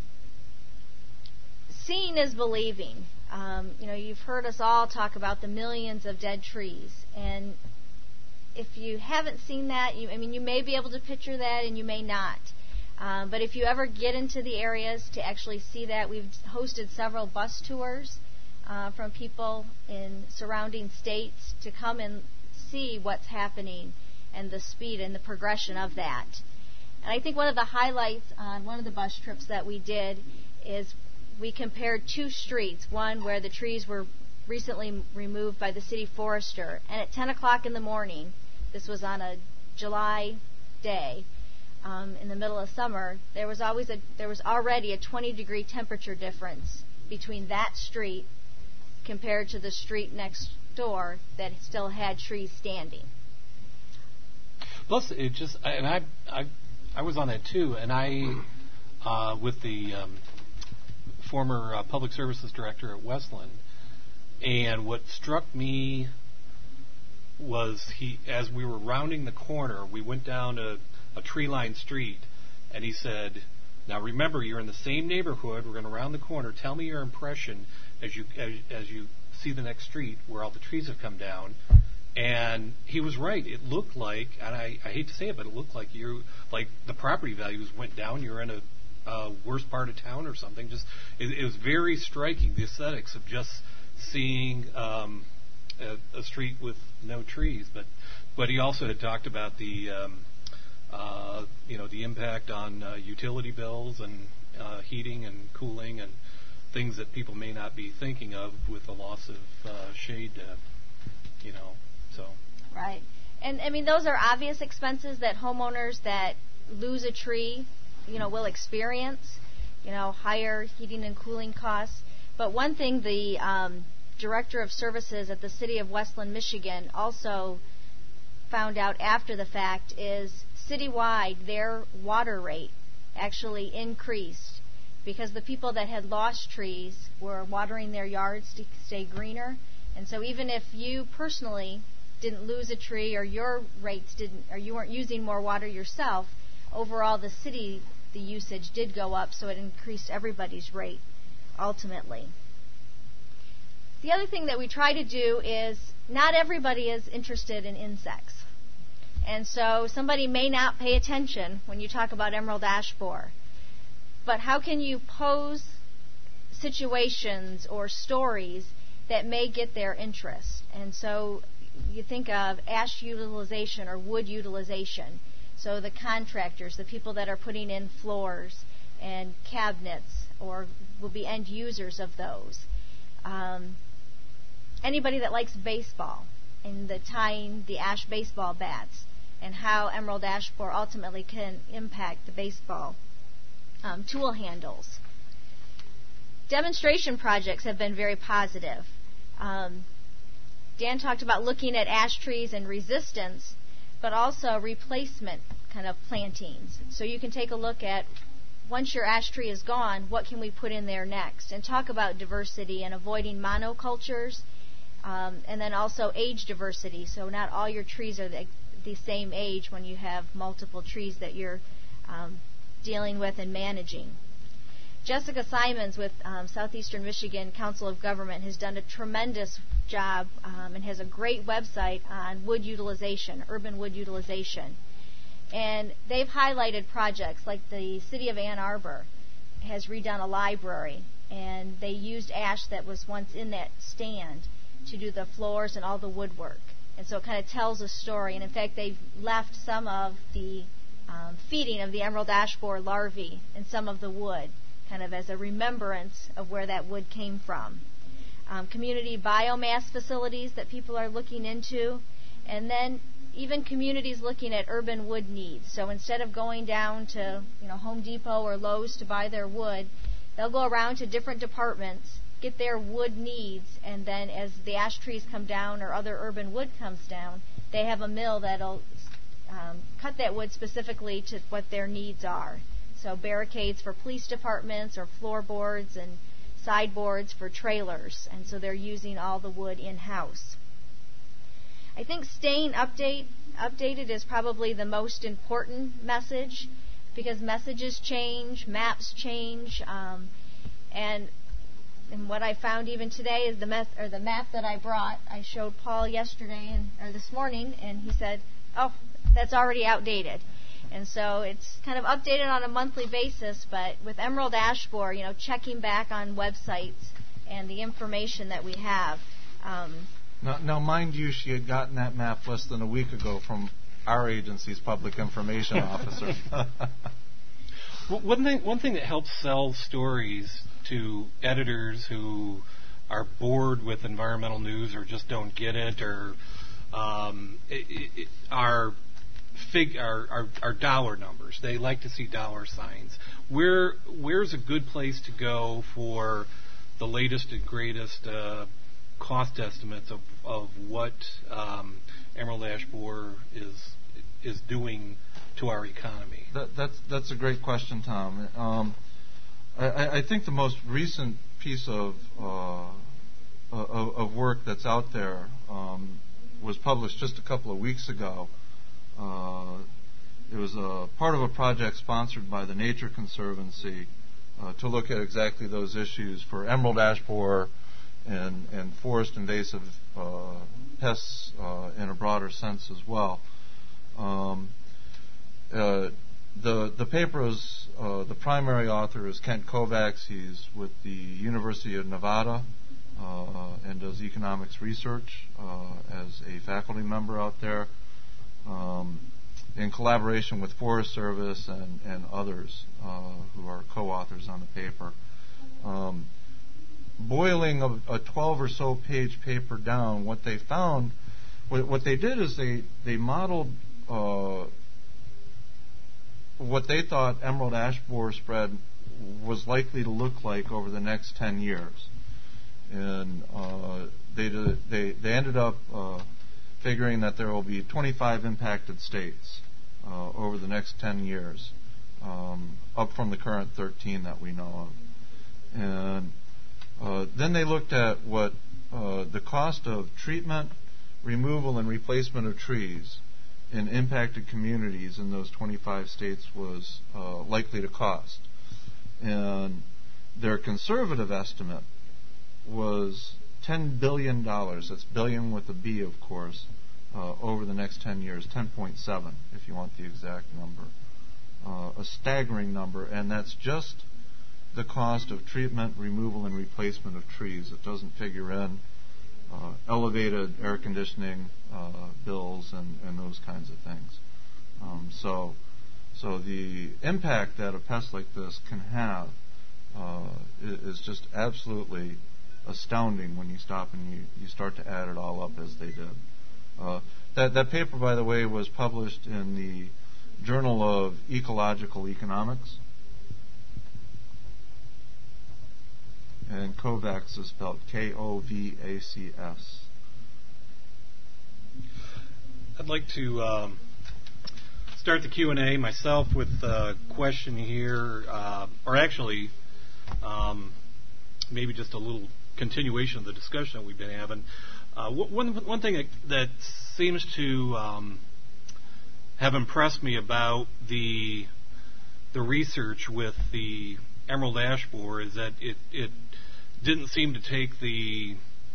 S4: seeing is believing. Um, you know, you've heard us all talk about the millions of dead trees. And if you haven't seen that, you, I mean, you may be able to picture that and you may not. Um, but if you ever get into the areas to actually see that, we've hosted several bus tours uh, from people in surrounding states to come and see what's happening and the speed and the progression of that. And I think one of the highlights on one of the bus trips that we did is we compared two streets, one where the trees were recently removed by the city forester, and at ten o'clock in the morning, this was on a July day um, in the middle of summer, there was always a there was already a twenty degree temperature difference between that street compared to the street next door that still had trees standing.
S5: Plus, it just and I I I was on that too, and I uh, with the um, former uh, public services director at Westland, and what struck me was he as we were rounding the corner, we went down a, a tree-lined street, and he said, "Now remember, you're in the same neighborhood. We're going to round the corner. Tell me your impression as you as, as you." see the next street where all the trees have come down." And he was right. It looked like, and I, I hate to say it, but it looked like you like the property values went down. You're in a uh, worse part of town or something. Just it, it was very striking, the aesthetics of just seeing um, a, a street with no trees. But but he also had talked about the um, uh, you know the impact on uh, utility bills and uh, heating and cooling and things that people may not be thinking of with the loss of uh, shade, uh, you know, so.
S4: Right. And, I mean, those are obvious expenses that homeowners that lose a tree, you know, will experience, you know, higher heating and cooling costs. But one thing the um, Director of Services at the City of Westland, Michigan, also found out after the fact is citywide their water rate actually increased, because the people that had lost trees were watering their yards to stay greener. And so even if you personally didn't lose a tree, or your rates didn't, or you weren't using more water yourself, overall the city, the usage did go up, so it increased everybody's rate ultimately. The other thing that we try to do is, not everybody is interested in insects. And so somebody may not pay attention when you talk about emerald ash borer. But how can you pose situations or stories that may get their interest? And so you think of ash utilization or wood utilization. So the contractors, the people that are putting in floors and cabinets, or will be end users of those. Um, anybody that likes baseball and the tying the ash baseball bats. and how emerald ash borer ultimately can impact the baseball um, tool handles. Demonstration projects have been very positive. Um, Dan talked about looking at ash trees and resistance, but also replacement kind of plantings. So you can take a look at, once your ash tree is gone, what can we put in there next? And talk about diversity and avoiding monocultures, um, and then also age diversity. So not all your trees are the, the same age when you have multiple trees that you're um, dealing with and managing. Jessica Simons with um, Southeastern Michigan Council of Government has done a tremendous job um, and has a great website on wood utilization, urban wood utilization. And they've highlighted projects like the City of Ann Arbor has redone a library, and they used ash that was once in that stand to do the floors and all the woodwork. And so it kind of tells a story. And in fact, they've left some of the um, feeding of the emerald ash borer larvae in some of the wood, kind of as a remembrance of where that wood came from. Um, community biomass facilities that people are looking into, and then even communities looking at urban wood needs. So instead of going down to, you know, Home Depot or Lowe's to buy their wood, they'll go around to different departments, get their wood needs, and then as the ash trees come down or other urban wood comes down, they have a mill that'll um, cut that wood specifically to what their needs are. So barricades for police departments or floorboards and sideboards for trailers, and so they're using all the wood in-house. I think staying update, updated is probably the most important message, because messages change, maps change, um, and and what I found even today is the meth, or the map that I brought. I showed Paul yesterday and or this morning, and he said, "Oh, that's already outdated." And so it's kind of updated on a monthly basis, but with emerald ash borer, you know, checking back on websites and the information that we have. Um,
S2: now, now, mind you, she had gotten that map less than a week ago from our agency's public information officer.
S5: Well, one thing, one thing that helps sell stories to editors who are bored with environmental news or just don't get it, or um, it, it, are Fig, our, our, our dollar numbers. They like to see dollar signs. Where where's a good place to go for the latest and greatest uh, cost estimates of, of what um, emerald ash borer is is doing to our economy?
S2: That, that's that's a great question, Tom. Um, I, I think the most recent piece of uh, of, of work that's out there um, was published just a couple of weeks ago. Uh, it was a part of a project sponsored by the Nature Conservancy uh, to look at exactly those issues for emerald ash borer and, and forest invasive uh, pests uh, in a broader sense as well. Um, uh, the the paper is uh, the primary author is Kent Kovacs. He's with the University of Nevada uh, and does economics research uh, as a faculty member out there. Um, in collaboration with Forest Service and, and others uh, who are co-authors on the paper. Um, boiling a, a twelve or so page paper down, what they found, what, what they did is they, they modeled uh, what they thought emerald ash borer spread was likely to look like over the next ten years. And uh, they, they, they ended up uh, figuring that there will be twenty-five impacted states uh, over the next ten years, um, up from the current thirteen that we know of. And uh, then they looked at what uh, the cost of treatment, removal, and replacement of trees in impacted communities in those twenty-five states was uh, likely to cost. And their conservative estimate was ten billion dollars, that's billion with a B, of course, uh, over the next ten years, ten point seven if you want the exact number. Uh, a staggering number, and that's just the cost of treatment, removal, and replacement of trees. It doesn't figure in uh, elevated air conditioning uh, bills and, and those kinds of things. Um, so, so the impact that a pest like this can have uh, is just absolutely astounding when you stop and you, you start to add it all up as they did. Uh, That, that paper, by the way, was published in the Journal of Ecological Economics. And Kovacs is spelled K O V A C S.
S1: I'd like to um, start the Q and A myself with a question here, uh, or actually um, maybe just a little continuation of the discussion that we've been having. Uh, one, one thing that, that seems to um, have impressed me about the the research with the emerald ash borer is that it, it didn't seem to take the,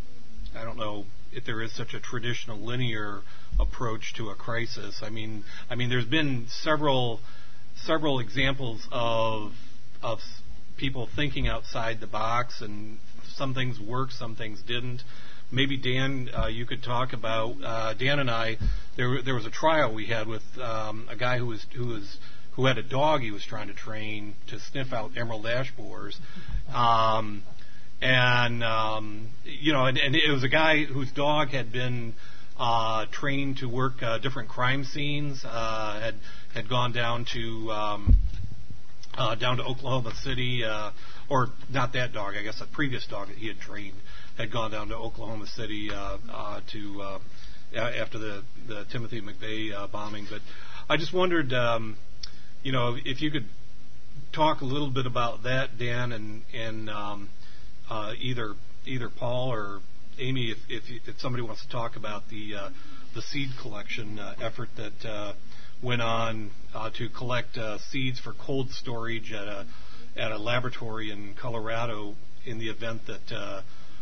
S1: I don't know if there is such a traditional linear approach to a crisis. I mean, I mean, there's been several several examples of of people thinking outside the box, and some things worked, some things didn't. Maybe Dan, uh, you could talk about uh, Dan and I. There, there was a trial we had with um, a guy who was who was who had a dog he was trying to train to sniff out emerald ash borers, um, and um, you know, and, and it was a guy whose dog had been uh, trained to work uh, different crime scenes. Uh, had had gone down to um, uh, down to Oklahoma City, uh, or not that dog. I guess a previous dog that he had trained had gone down to Oklahoma City uh, uh, to uh, after the, the Timothy McVeigh uh, bombing. But I just wondered, um, you know, if you could talk a little bit about that, Dan, and and um, uh, either either Paul or Amy, if if, if somebody wants to talk about the uh, the seed collection uh, effort that uh, went on uh, to collect uh, seeds for cold storage at a at a laboratory in Colorado in the event that. Uh,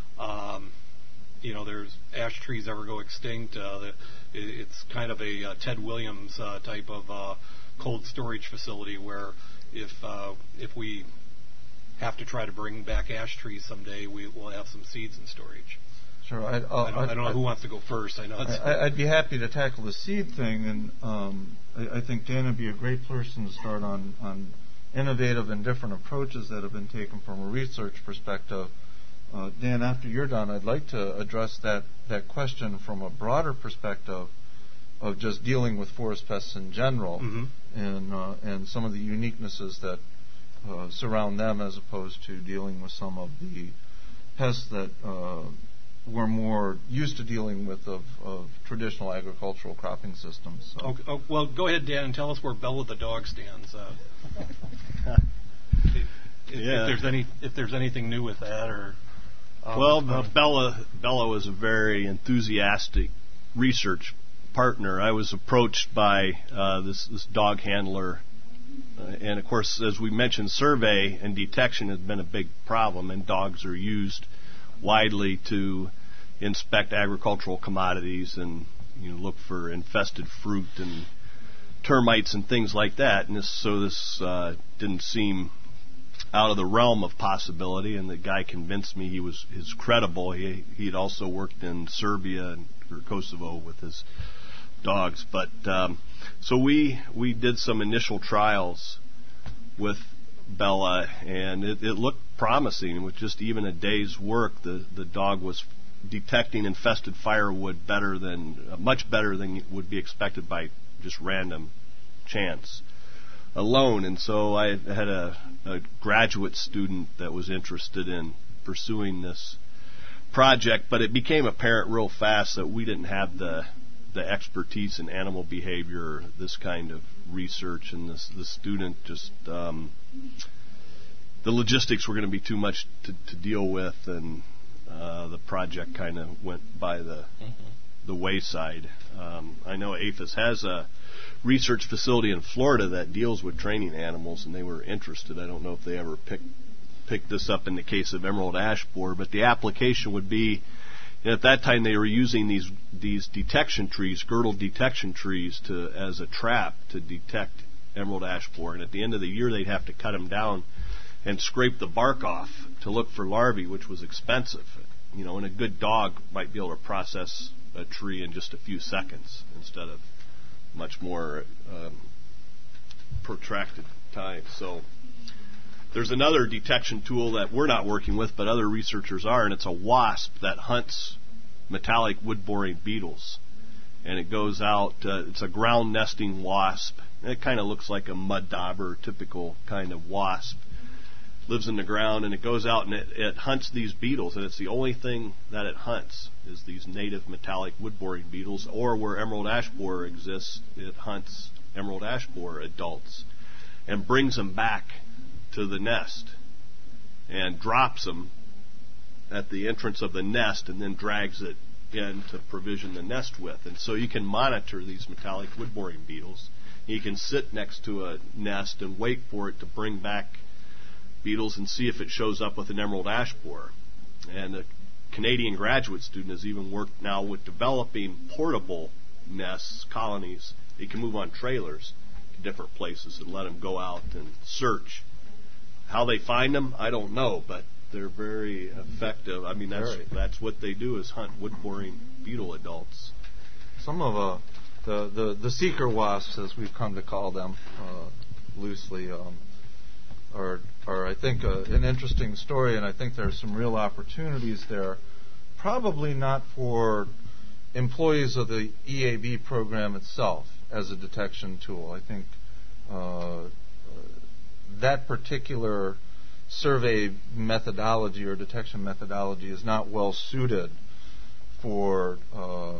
S1: Um, you know, there's ash trees ever go extinct. Uh, the, it, it's kind of a uh, Ted Williams uh, type of uh, cold storage facility where if uh, if we have to try to bring back ash trees someday, we will have some seeds in storage.
S2: Sure. I,
S1: I, don't, I don't know
S2: I,
S1: who wants to go first. I know. It's
S2: I, I'd be happy to tackle the seed thing, and um, I, I think Dan would be a great person to start on, on innovative and different approaches that have been taken from a research perspective. Uh, Dan, after you're done, I'd like to address that, that question from a broader perspective of just dealing with forest pests in general,
S1: mm-hmm.
S2: and uh, and some of the uniquenesses that uh, surround them, as opposed to dealing with some of the pests that uh, we're more used to dealing with of, of traditional agricultural cropping systems. So.
S1: Okay, oh, well, go ahead, Dan, and tell us where Bella the dog stands. Uh, if,
S3: yeah.
S1: if there's any, if there's anything new with that, or
S3: Um, well, uh, Bella Bella was a very enthusiastic research partner. I was approached by uh, this this dog handler, uh, and of course, as we mentioned, survey and detection has been a big problem, and dogs are used widely to inspect agricultural commodities and you know look for infested fruit and termites and things like that. And this, so this uh, didn't seem out of the realm of possibility, and the guy convinced me he was his credible. He he'd also worked in Serbia and or Kosovo with his dogs, but um, so we we did some initial trials with Bella, and it, it looked promising. With just even a day's work, the the dog was detecting infested firewood better than uh, much better than would be expected by just random chance alone. And so I had a, a graduate student that was interested in pursuing this project, but it became apparent real fast that we didn't have the the expertise in animal behavior, this kind of research, and this the student just um, the logistics were going to be too much to, to deal with, and uh, the project kind of went by the mm-hmm. the wayside. Um, I know APHIS has a research facility in Florida that deals with training animals, and they were interested. I don't know if they ever picked picked this up in the case of emerald ash borer, but the application would be, you know, at that time they were using these these detection trees, girdle detection trees, to as a trap to detect emerald ash borer. And at the end of the year, they'd have to cut them down and scrape the bark off to look for larvae, which was expensive. You know, and a good dog might be able to process a tree in just a few seconds instead of much more um, protracted time. So there's another detection tool that we're not working with, but other researchers are, and it's a wasp that hunts metallic wood-boring beetles. and it goes out. Uh, it's a ground nesting wasp. It kind of looks like a mud dauber, typical kind of wasp. Lives in the ground, and it goes out and it, it hunts these beetles, and it's the only thing that it hunts is these native metallic wood-boring beetles, or where emerald ash borer exists, it hunts emerald ash borer adults and brings them back to the nest and drops them at the entrance of the nest and then drags it in to provision the nest with. And so you can monitor these metallic wood-boring beetles. You can sit next to a nest and wait for it to bring back beetles and see if it shows up with an emerald ash borer. And a Canadian graduate student has even worked now with developing portable nests, colonies. They can move on trailers to different places and let them go out and search. How they find them, I don't know, but they're very effective. I mean, that's very. that's what they do, is hunt wood-boring beetle adults.
S2: Some of uh, the, the the seeker wasps, as we've come to call them uh, loosely, um, are are I think uh, an interesting story, and I think there's some real opportunities there. Probably not for employees of the E A B program itself as a detection tool. I think uh, that particular survey methodology or detection methodology is not well suited for uh,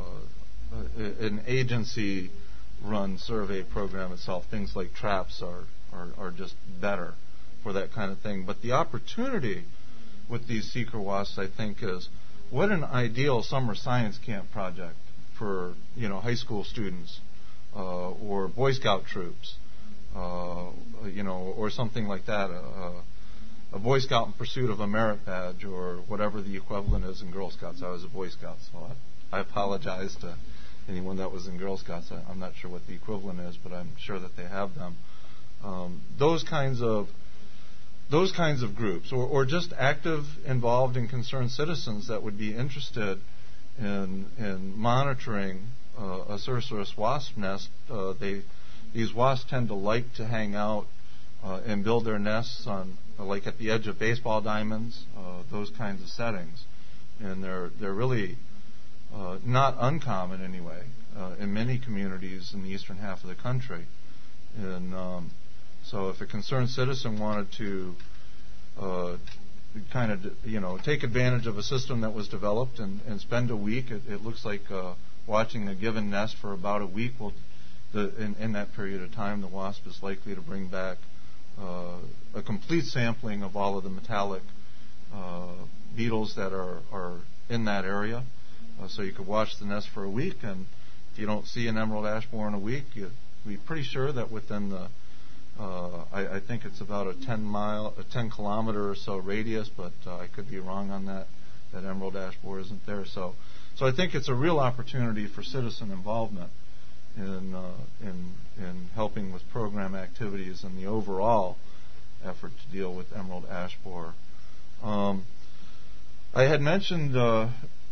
S2: an agency-run survey program itself. Things like traps are, are, are just better for that kind of thing. But the opportunity with these seeker wasps, I think, is what an ideal summer science camp project for, you know, high school students uh, or Boy Scout troops, uh, you know, or something like that. Uh, a Boy Scout in pursuit of a merit badge, or whatever the equivalent is in Girl Scouts. I was a Boy Scout, so I, I apologize to anyone that was in Girl Scouts. I, I'm not sure what the equivalent is, but I'm sure that they have them. Um, those kinds of those kinds of groups, or, or just active, involved, and concerned citizens that would be interested in in monitoring uh, a Cerceris wasp nest. Uh, they these wasps tend to like to hang out uh, and build their nests on, like at the edge of baseball diamonds, uh, those kinds of settings, and they're they're really uh, not uncommon anyway uh, in many communities in the eastern half of the country. And um, so, if a concerned citizen wanted to uh, kind of you know take advantage of a system that was developed and, and spend a week, it, it looks like uh, watching a given nest for about a week will. The, in, in that period of time, the wasp is likely to bring back uh, a complete sampling of all of the metallic uh, beetles that are, are in that area. Uh, so you could watch the nest for a week, and if you don't see an emerald ash borer in a week, you'd be pretty sure that within the, uh, I, I think it's about a ten mile, a ten kilometer or so radius, but uh, I could be wrong on that. That emerald ash borer isn't there. So, so I think it's a real opportunity for citizen involvement in, uh, in in helping with program activities and the overall effort to deal with emerald ash borer. Um, I had mentioned uh,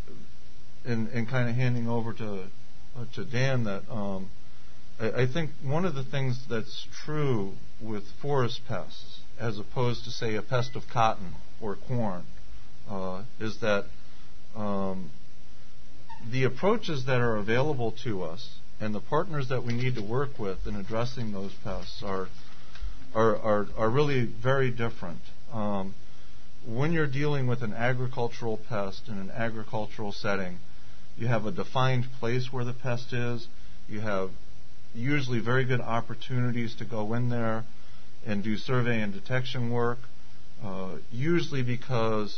S2: in, in kind of handing over to uh, to Dan that um, I, I think one of the things that's true with forest pests, as opposed to say a pest of cotton or corn, uh, is that um, the approaches that are available to us and the partners that we need to work with in addressing those pests are are are, are really very different. Um, when you're dealing with an agricultural pest in an agricultural setting, you have a defined place where the pest is. You have usually very good opportunities to go in there and do survey and detection work, uh, usually because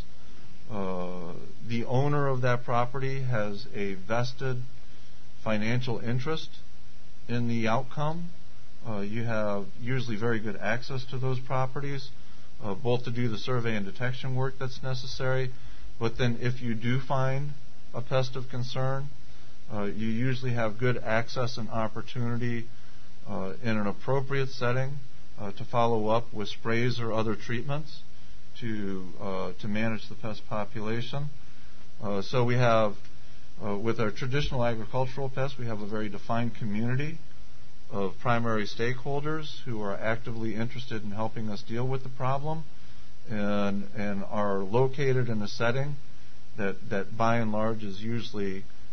S2: uh, the owner of that property has a vested financial interest in the outcome. Uh, you have usually very good access to those properties, uh, both to do the survey and detection work that's necessary, but then if you do find a pest of concern, uh, you usually have good access and opportunity uh, in an appropriate setting uh, to follow up with sprays or other treatments to uh, to manage the pest population. Uh, so we have Uh, with our traditional agricultural pests, we have a very defined community of primary stakeholders who are actively interested in helping us deal with the problem, and and are located in a setting that, that by and large is usually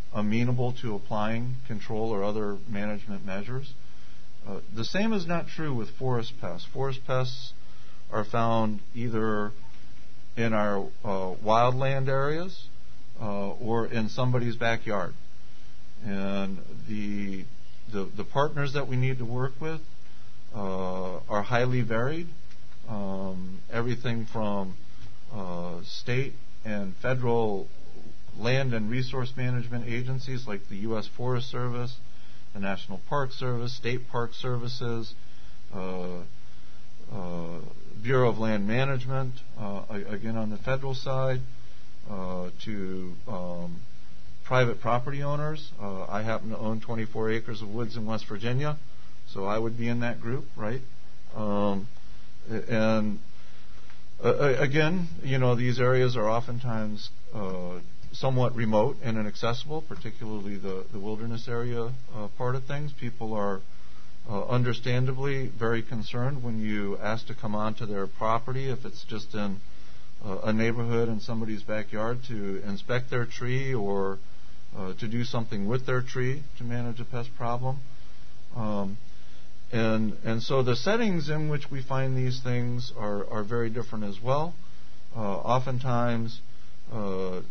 S2: amenable to applying control or other management measures. Uh, the same is not true with forest pests. Forest pests are found either in our uh, wildland areas uh, or in somebody's backyard. And the, the the partners that we need to work with uh, are highly varied. Um, everything from uh, state and federal land and resource management agencies like the U S Forest Service, the National Park Service, State Park Services, uh, uh, Bureau of Land Management, uh, again on the federal side, uh, to um, private property owners. Uh, I happen to own twenty-four acres of woods in West Virginia, so I would be in that group, right? Um, and uh, again, you know, these areas are oftentimes uh, somewhat remote and inaccessible, particularly the, the wilderness area uh, part of things. People are uh, understandably very concerned when you ask to come onto their property, if it's just in uh, a neighborhood in somebody's backyard, to inspect their tree or uh, to do something with their tree to manage a pest problem. Um, and and so the settings in which we find these things are, are very different as well. Uh, oftentimes, uh,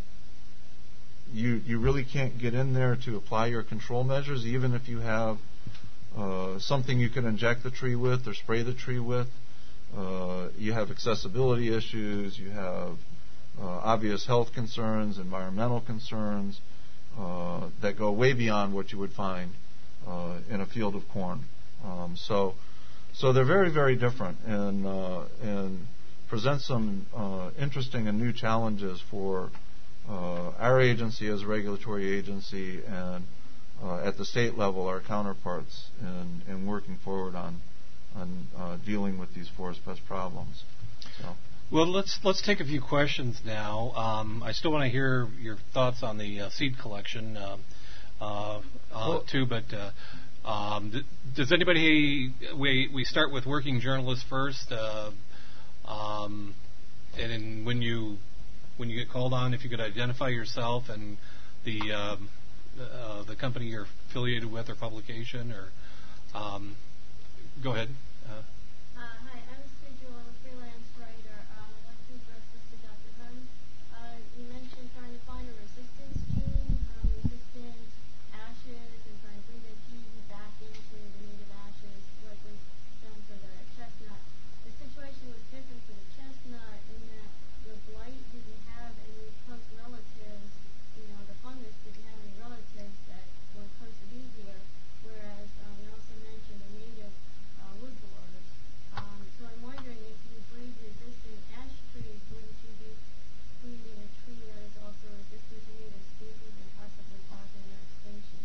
S2: You you really can't get in there to apply your control measures, even if you have uh, something you can inject the tree with or spray the tree with. Uh, you have accessibility issues. You have uh, obvious health concerns, environmental concerns uh, that go way beyond what you would find uh, in a field of corn. Um, so so they're very very different and uh, and present some uh, interesting and new challenges for Uh, our agency as a regulatory agency and uh, at the state level our counterparts in, in working forward on on uh, dealing with these forest pest problems. So.
S5: Well, let's let's take a few questions now. Um, I still want to hear your thoughts on the uh, seed collection um, uh, uh,
S2: well,
S5: too, but uh, um, th- does anybody? We we start with working journalists first, uh, um, and then when you. When you get called on, if you could identify yourself and the um, uh, the company you're affiliated with or publication, or um, go ahead. Uh,
S6: Uh, hi, I'm Sue Jewell, I'm a freelance writer. Um, I'd like to address this to Doctor Hunt. Uh, you mentioned trying to find a resistance gene, um, resistant ashes, and trying to bring that gene back into the native ashes, like was done for the chestnut. The situation was different for the chestnut in that the blight didn't have any close relatives, you know, the fungus didn't have any relatives that were close to easier, whereas um, you also mentioned the native uh, wood borers. Um, so I'm wondering if you breed resistant ash trees, wouldn't you be breeding a tree that is also resistant to native species and possibly causing their extinction?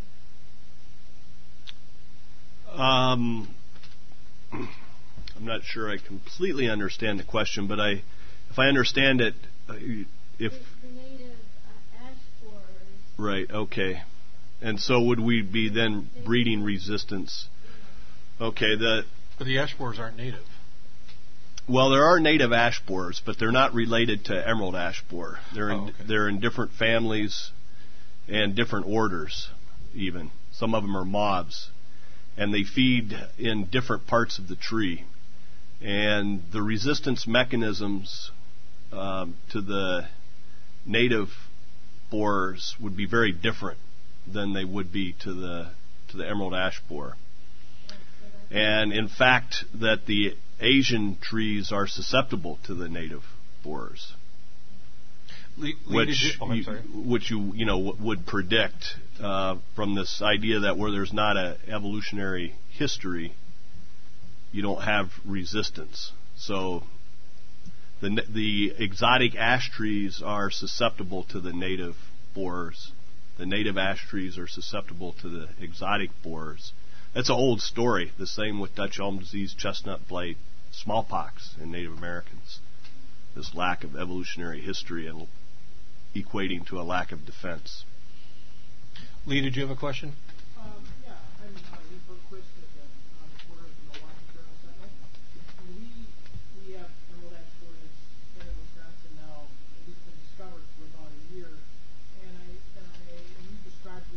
S3: Um, I'm not sure I completely understand the question, but I, if I understand it, uh, if
S6: The, the native uh, ash borers.
S3: right, okay, and so would we be then breeding resistance? Okay, the
S5: but the ash borers aren't native.
S3: well, there are native ash borers, but they're not related to emerald ash borer. They're in,
S5: Oh, okay.
S3: they're in different families and different orders, even. Some of them are moths, and they feed in different parts of the tree. And the resistance mechanisms um, to the native borers would be very different than they would be to the to the emerald ash borer. And in fact, that the Asian trees are susceptible to the native borers,
S5: Lee, Lee,
S3: which
S5: did you, oh, I'm
S3: you,
S5: sorry.
S3: which you you know w- would predict uh, from this idea that where there's not a evolutionary history, you don't have resistance. So the na- the exotic ash trees are susceptible to the native borers. The native ash trees are susceptible to the exotic borers. That's an old story. The same with Dutch elm disease, chestnut blight, smallpox in Native Americans. This lack of evolutionary history and equating to a lack of defense.
S5: Lee, did you have a question?
S7: Um, yeah, I'm uh, Lee Bergquist at the uh, reporter of the Milwaukee Journal Sentinel. And we we have emerald ash borer that's been in Wisconsin now, at least been discovered for about a year. And I and I and you described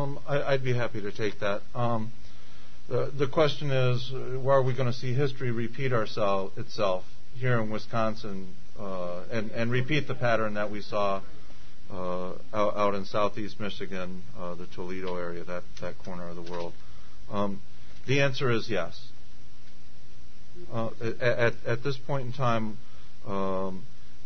S2: Um, I, I'd be happy to take that. Um, the, the question is, uh, where are we going to see history repeat ourself, itself here in Wisconsin uh, and, and repeat the pattern that we saw uh, out, out in southeast Michigan, uh, the Toledo area, that, that corner of the world? Um, the answer is yes. Uh, at, at this point in time, um,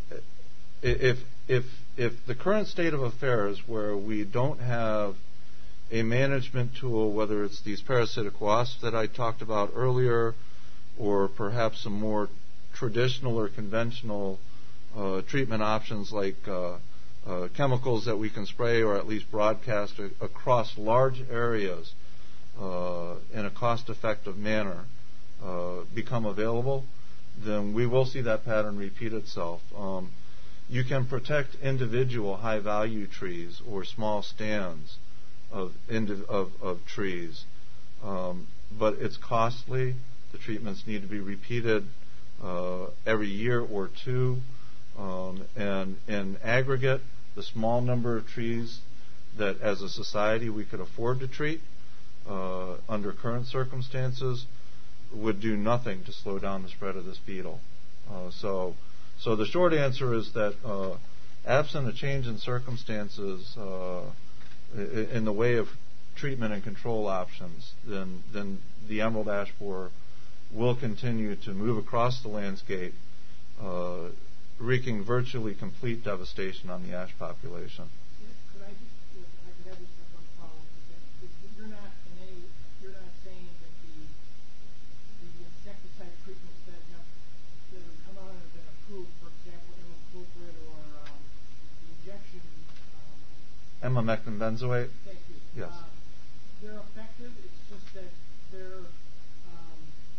S2: if if if the current state of affairs, where we don't have a management tool, whether it's these parasitic wasps that I talked about earlier, or perhaps some more traditional or conventional uh, treatment options like uh, uh, chemicals that we can spray or at least broadcast a- across large areas uh, in a cost-effective manner, uh, become available, then we will see that pattern repeat itself. Um, you can protect individual high-value trees or small stands of, indiv- of, of trees, um, but it's costly. The treatments need to be repeated uh, every year or two, um, and in aggregate, the small number of trees that as a society we could afford to treat uh, under current circumstances would do nothing to slow down the spread of this beetle. Uh, so, so the short answer is that uh, absent a change in circumstances uh, in the way of treatment and control options, then then the emerald ash borer will continue to move across the landscape, uh, wreaking virtually complete devastation on the ash population.
S7: Could I just, if I could have just one follow-up to that? You're not in any, you're not saying that the the insecticide treatments that have that have come out and have been approved, for example, imidacloprid or um, the injection. Um,
S2: Emamectin benzoate.
S7: thank you.
S2: Yes.
S7: Um, they're effective. It's just that they're um,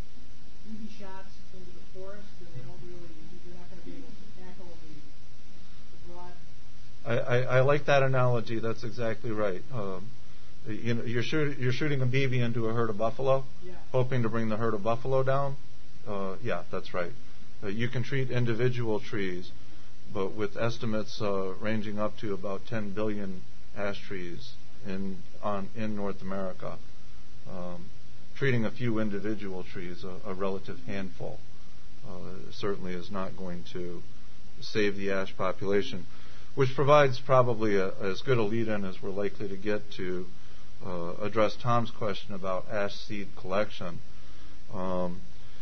S7: B B shots into the forest, and they don't really. You're not going to be able to tackle the the broad.
S2: I, I, I like that analogy. That's exactly right. Um, you know, you're, shoot, you're shooting a B B into a herd of buffalo,
S7: Yeah.
S2: hoping to bring the herd of buffalo down. Uh, yeah, that's right. Uh, you can treat individual trees, but with estimates uh, ranging up to about ten billion ash trees in on in North America, um, treating a few individual trees, a, a relative handful, uh, certainly is not going to save the ash population, which provides probably a, as good a lead-in as we're likely to get to uh, address Tom's question about ash seed collection. Um,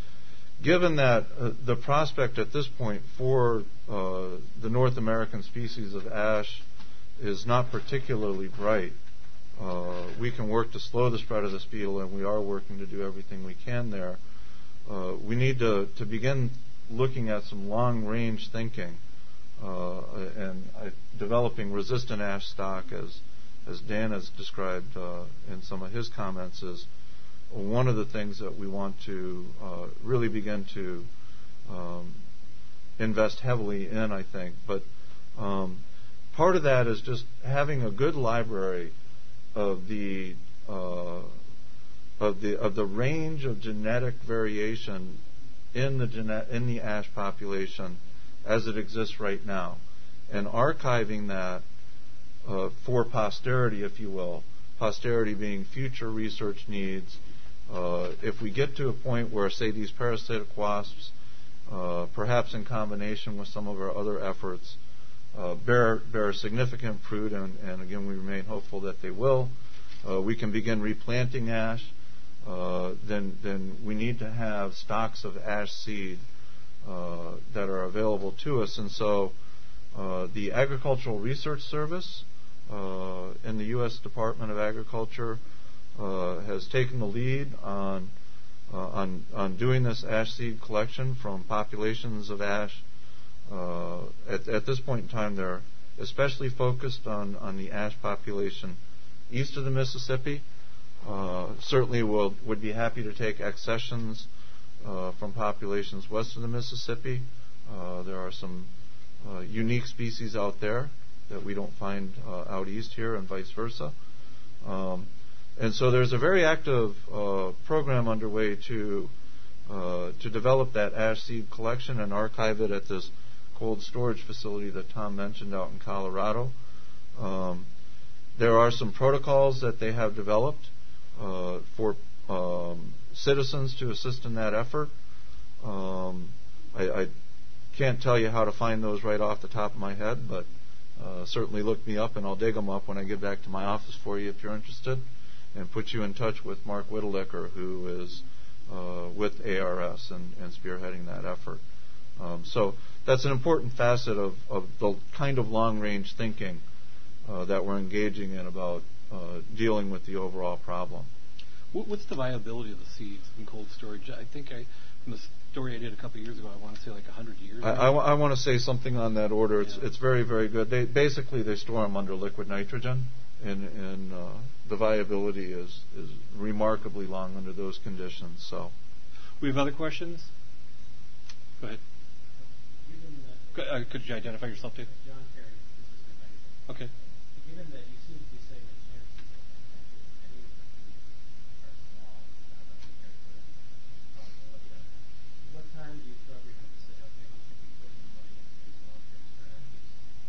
S2: given that uh, the prospect at this point for uh, the North American species of ash is not particularly bright, uh, we can work to slow the spread of this beetle, and we are working to do everything we can there. Uh, we need to, to begin looking at some long-range thinking uh, and uh, developing resistant ash stock, as as Dan has described uh, in some of his comments, is one of the things that we want to uh, really begin to um, invest heavily in, I think. But um, part of that is just having a good library of the uh, of the of the range of genetic variation in the gene- in the ash population as it exists right now, and archiving that uh, for posterity, if you will. Posterity being future research needs. Uh, if we get to a point where, say, these parasitic wasps, uh, perhaps in combination with some of our other efforts, uh, bear bear significant fruit, and, and again, we remain hopeful that they will, uh, we can begin replanting ash. Uh, then then we need to have stocks of ash seed uh, that are available to us. And so uh, the Agricultural Research Service uh, in the U S Department of Agriculture uh, has taken the lead on, uh, on, on doing this ash seed collection from populations of ash. Uh, at, at this point in time, they're especially focused on, on the ash population east of the Mississippi. Uh, certainly will, would be happy to take accessions uh, from populations west of the Mississippi. Uh, there are some uh, unique species out there that we don't find uh, out east here, and vice versa. Um, and so there's a very active uh, program underway to uh, to develop that ash seed collection and archive it at this cold storage facility that Tom mentioned out in Colorado. Um, there are some protocols that they have developed uh, for um, citizens to assist in that effort. Um, I, I can't tell you how to find those right off the top of my head, but uh, certainly look me up and I'll dig them up when I get back to my office for you if you're interested, and put you in touch with Mark Whittelicker, who is uh, with A R S and, and spearheading that effort. Um, so that's an important facet of, of the kind of long-range thinking uh, that we're engaging in about uh, dealing with the overall problem.
S5: What's the viability of the seeds in cold storage? I think I, from the story I did a couple of years ago, I want to say like one hundred years.
S2: I, I, w- I want to say something on that order. It's
S5: Yeah.
S2: it's very, very good. They basically they store them under liquid nitrogen, and and uh, the viability is is remarkably long under those conditions. So,
S5: We have other questions? Go ahead.
S7: Given that,
S5: Go- Uh, could you identify yourself, too?
S7: John Perry, this is good
S5: Okay.
S7: Given that you seem to be saying the chances of potentially any of them are small, not much compared to the probability of it, what time do you feel we have to say, okay, we should be putting money into these long-term strategies?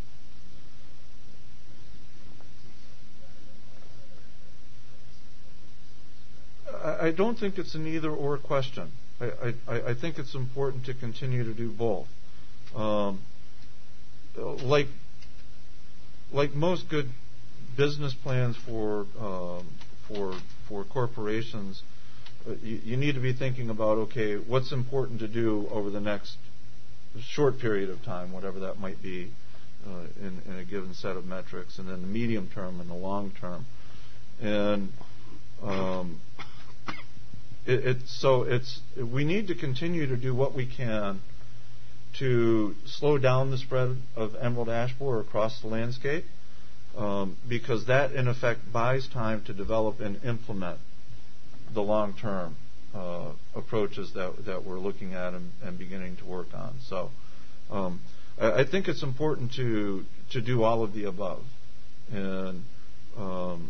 S2: I, I don't think it's an either or question. I, I, I think it's important to continue to do both. Um, like like most good business plans for um, for for corporations, uh, you, you need to be thinking about, okay, what's important to do over the next short period of time, whatever that might be, uh, in, in a given set of metrics, and then the medium term and the long term. And um, it, it, so it's we need to continue to do what we can to slow down the spread of emerald ash borer across the landscape, um, because that in effect buys time to develop and implement the long-term uh, approaches that that we're looking at and, and beginning to work on. So um, I, I think it's important to to do all of the above. And um,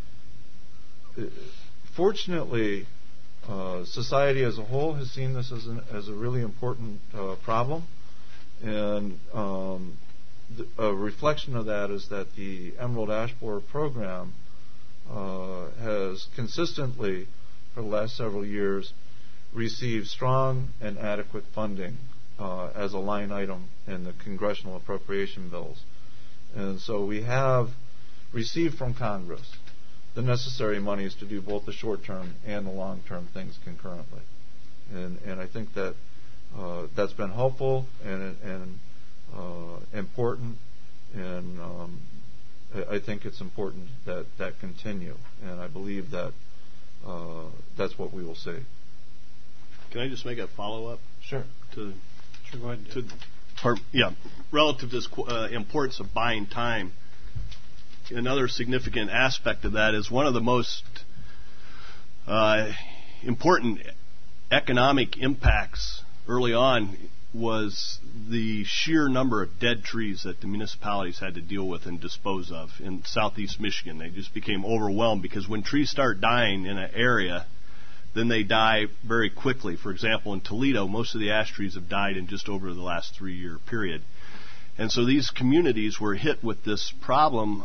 S2: fortunately, uh, society as a whole has seen this as, an, as a really important uh, problem. And um, th- a reflection of that is that the Emerald Ash Borer program uh, has consistently, for the last several years, received strong and adequate funding uh, as a line item in the congressional appropriation bills. And so we have received from Congress the necessary monies to do both the short-term and the long-term things concurrently. And, and I think that uh, that's been helpful and, and uh, important, and um, I, I think it's important that that continue. And I believe that uh, that's what we will see.
S3: Can I just make a follow-up?
S2: Sure.
S3: To,
S5: Sure, go ahead.
S3: to or, yeah, relative to this uh, importance of buying time. Another significant aspect of that is one of the most uh, important economic impacts early on was the sheer number of dead trees that the municipalities had to deal with and dispose of in southeast Michigan. They just became overwhelmed because when trees start dying in an area, then they die very quickly. For example, in Toledo, most of the ash trees have died in just over the last three-year period. And so these communities were hit with this problem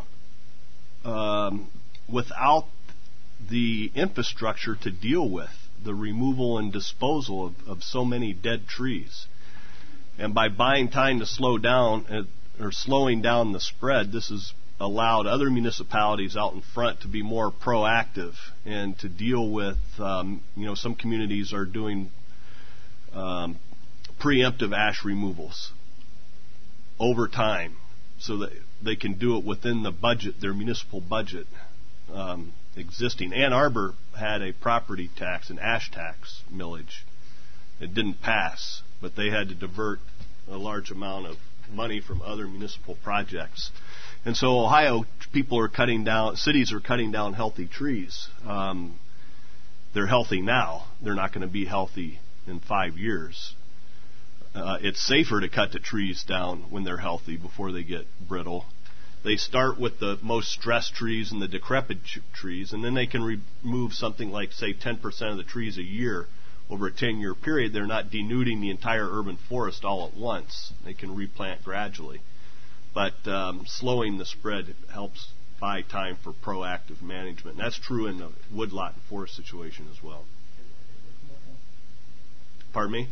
S3: um, without the infrastructure to deal with the removal and disposal of, of so many dead trees. And by buying time to slow down, uh, or slowing down the spread, this has allowed other municipalities out in front to be more proactive and to deal with, um, you know, some communities are doing um, preemptive ash removals over time so that they can do it within the budget, their municipal budget um, existing. Ann Arbor had a property tax, an ash tax millage. It didn't pass, but they had to divert a large amount of money from other municipal projects. And so Ohio people are cutting down, cities are cutting down healthy trees. Um, they're healthy now. They're not going to be healthy in five years. Uh, it's safer to cut the trees down when they're healthy before they get brittle. They start with the most stressed trees and the decrepit ch- trees, and then they can re- remove something like, say, ten percent of the trees a year over a ten-year period. They're not denuding the entire urban forest all at once. They can replant gradually. But um, slowing the spread helps buy time for proactive management. And that's true in the woodlot and forest situation as well. Pardon me?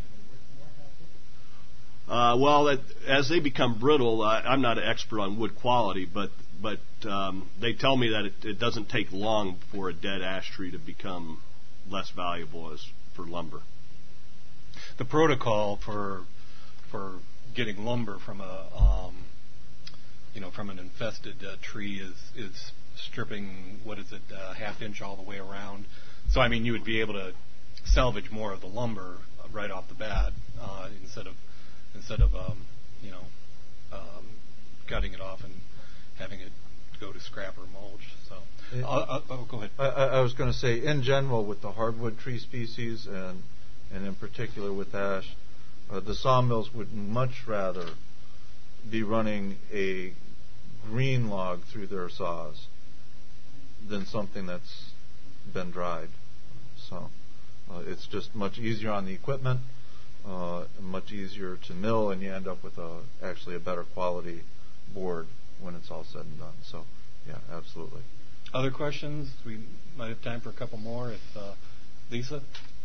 S3: Uh, well, that, as they become brittle, uh, I'm not an expert on wood quality, but but um, they tell me that it, it doesn't take long for a dead ash tree to become less valuable as for lumber.
S1: The protocol for for getting lumber from a um, you know from an infested uh, tree is is stripping, what is it, uh, half inch all the way around. So I mean, you would be able to salvage more of the lumber right off the bat uh, instead of instead of um, you know um, cutting it off and having it go to scrap or mulch. So
S2: It,
S1: I'll, I'll, oh, go ahead.
S2: I, I was going to say, in general, with the hardwood tree species, and and in particular with ash, uh, the sawmills would much rather be running a green log through their saws than something that's been dried. So uh, it's just much easier on the equipment, uh, much easier to mill, and you end up with a actually a better quality board when it's all said and done. So yeah, absolutely.
S1: Other questions? We might have time for a couple more. If uh, Lisa?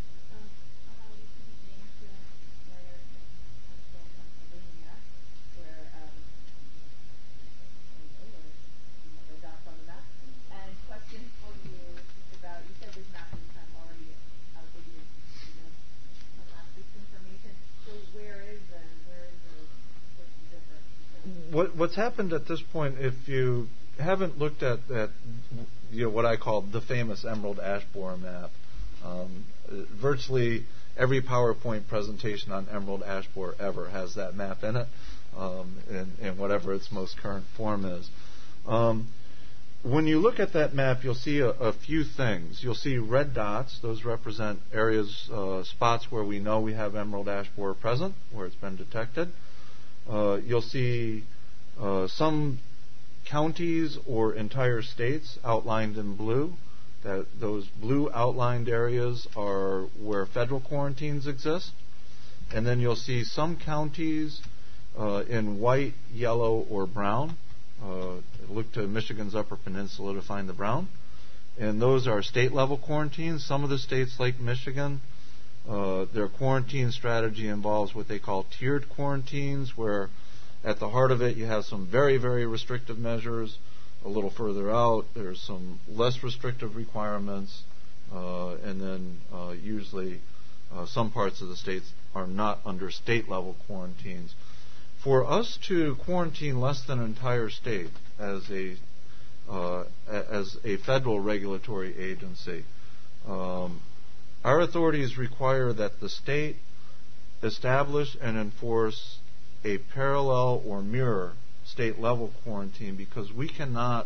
S2: What, what's happened at this point, if you haven't looked at, at you know, what I call the famous Emerald Ash Borer map, um, virtually every PowerPoint presentation on Emerald Ash Borer ever has that map in it, um, in, in whatever its most current form is. Um, when you look at that map, you'll see a, a few things. You'll see red dots. Those represent areas, uh, spots where we know we have Emerald Ash Borer present, where it's been detected. Uh, you'll see uh, some counties or entire states outlined in blue. That those blue outlined areas are where federal quarantines exist. And then you'll see some counties uh, in white, yellow, or brown. Uh, look to Michigan's Upper Peninsula to find the brown. And those are state level quarantines. Some of the states, like Michigan, Uh, their quarantine strategy involves what they call tiered quarantines, where at the heart of it you have some very, very restrictive measures. A little further out, there's some less restrictive requirements, uh, and then uh, usually uh, some parts of the states are not under state-level quarantines. For us to quarantine less than an entire state as a uh, as a federal regulatory agency, um, our authorities require that the state establish and enforce a parallel or mirror state-level quarantine, because we cannot,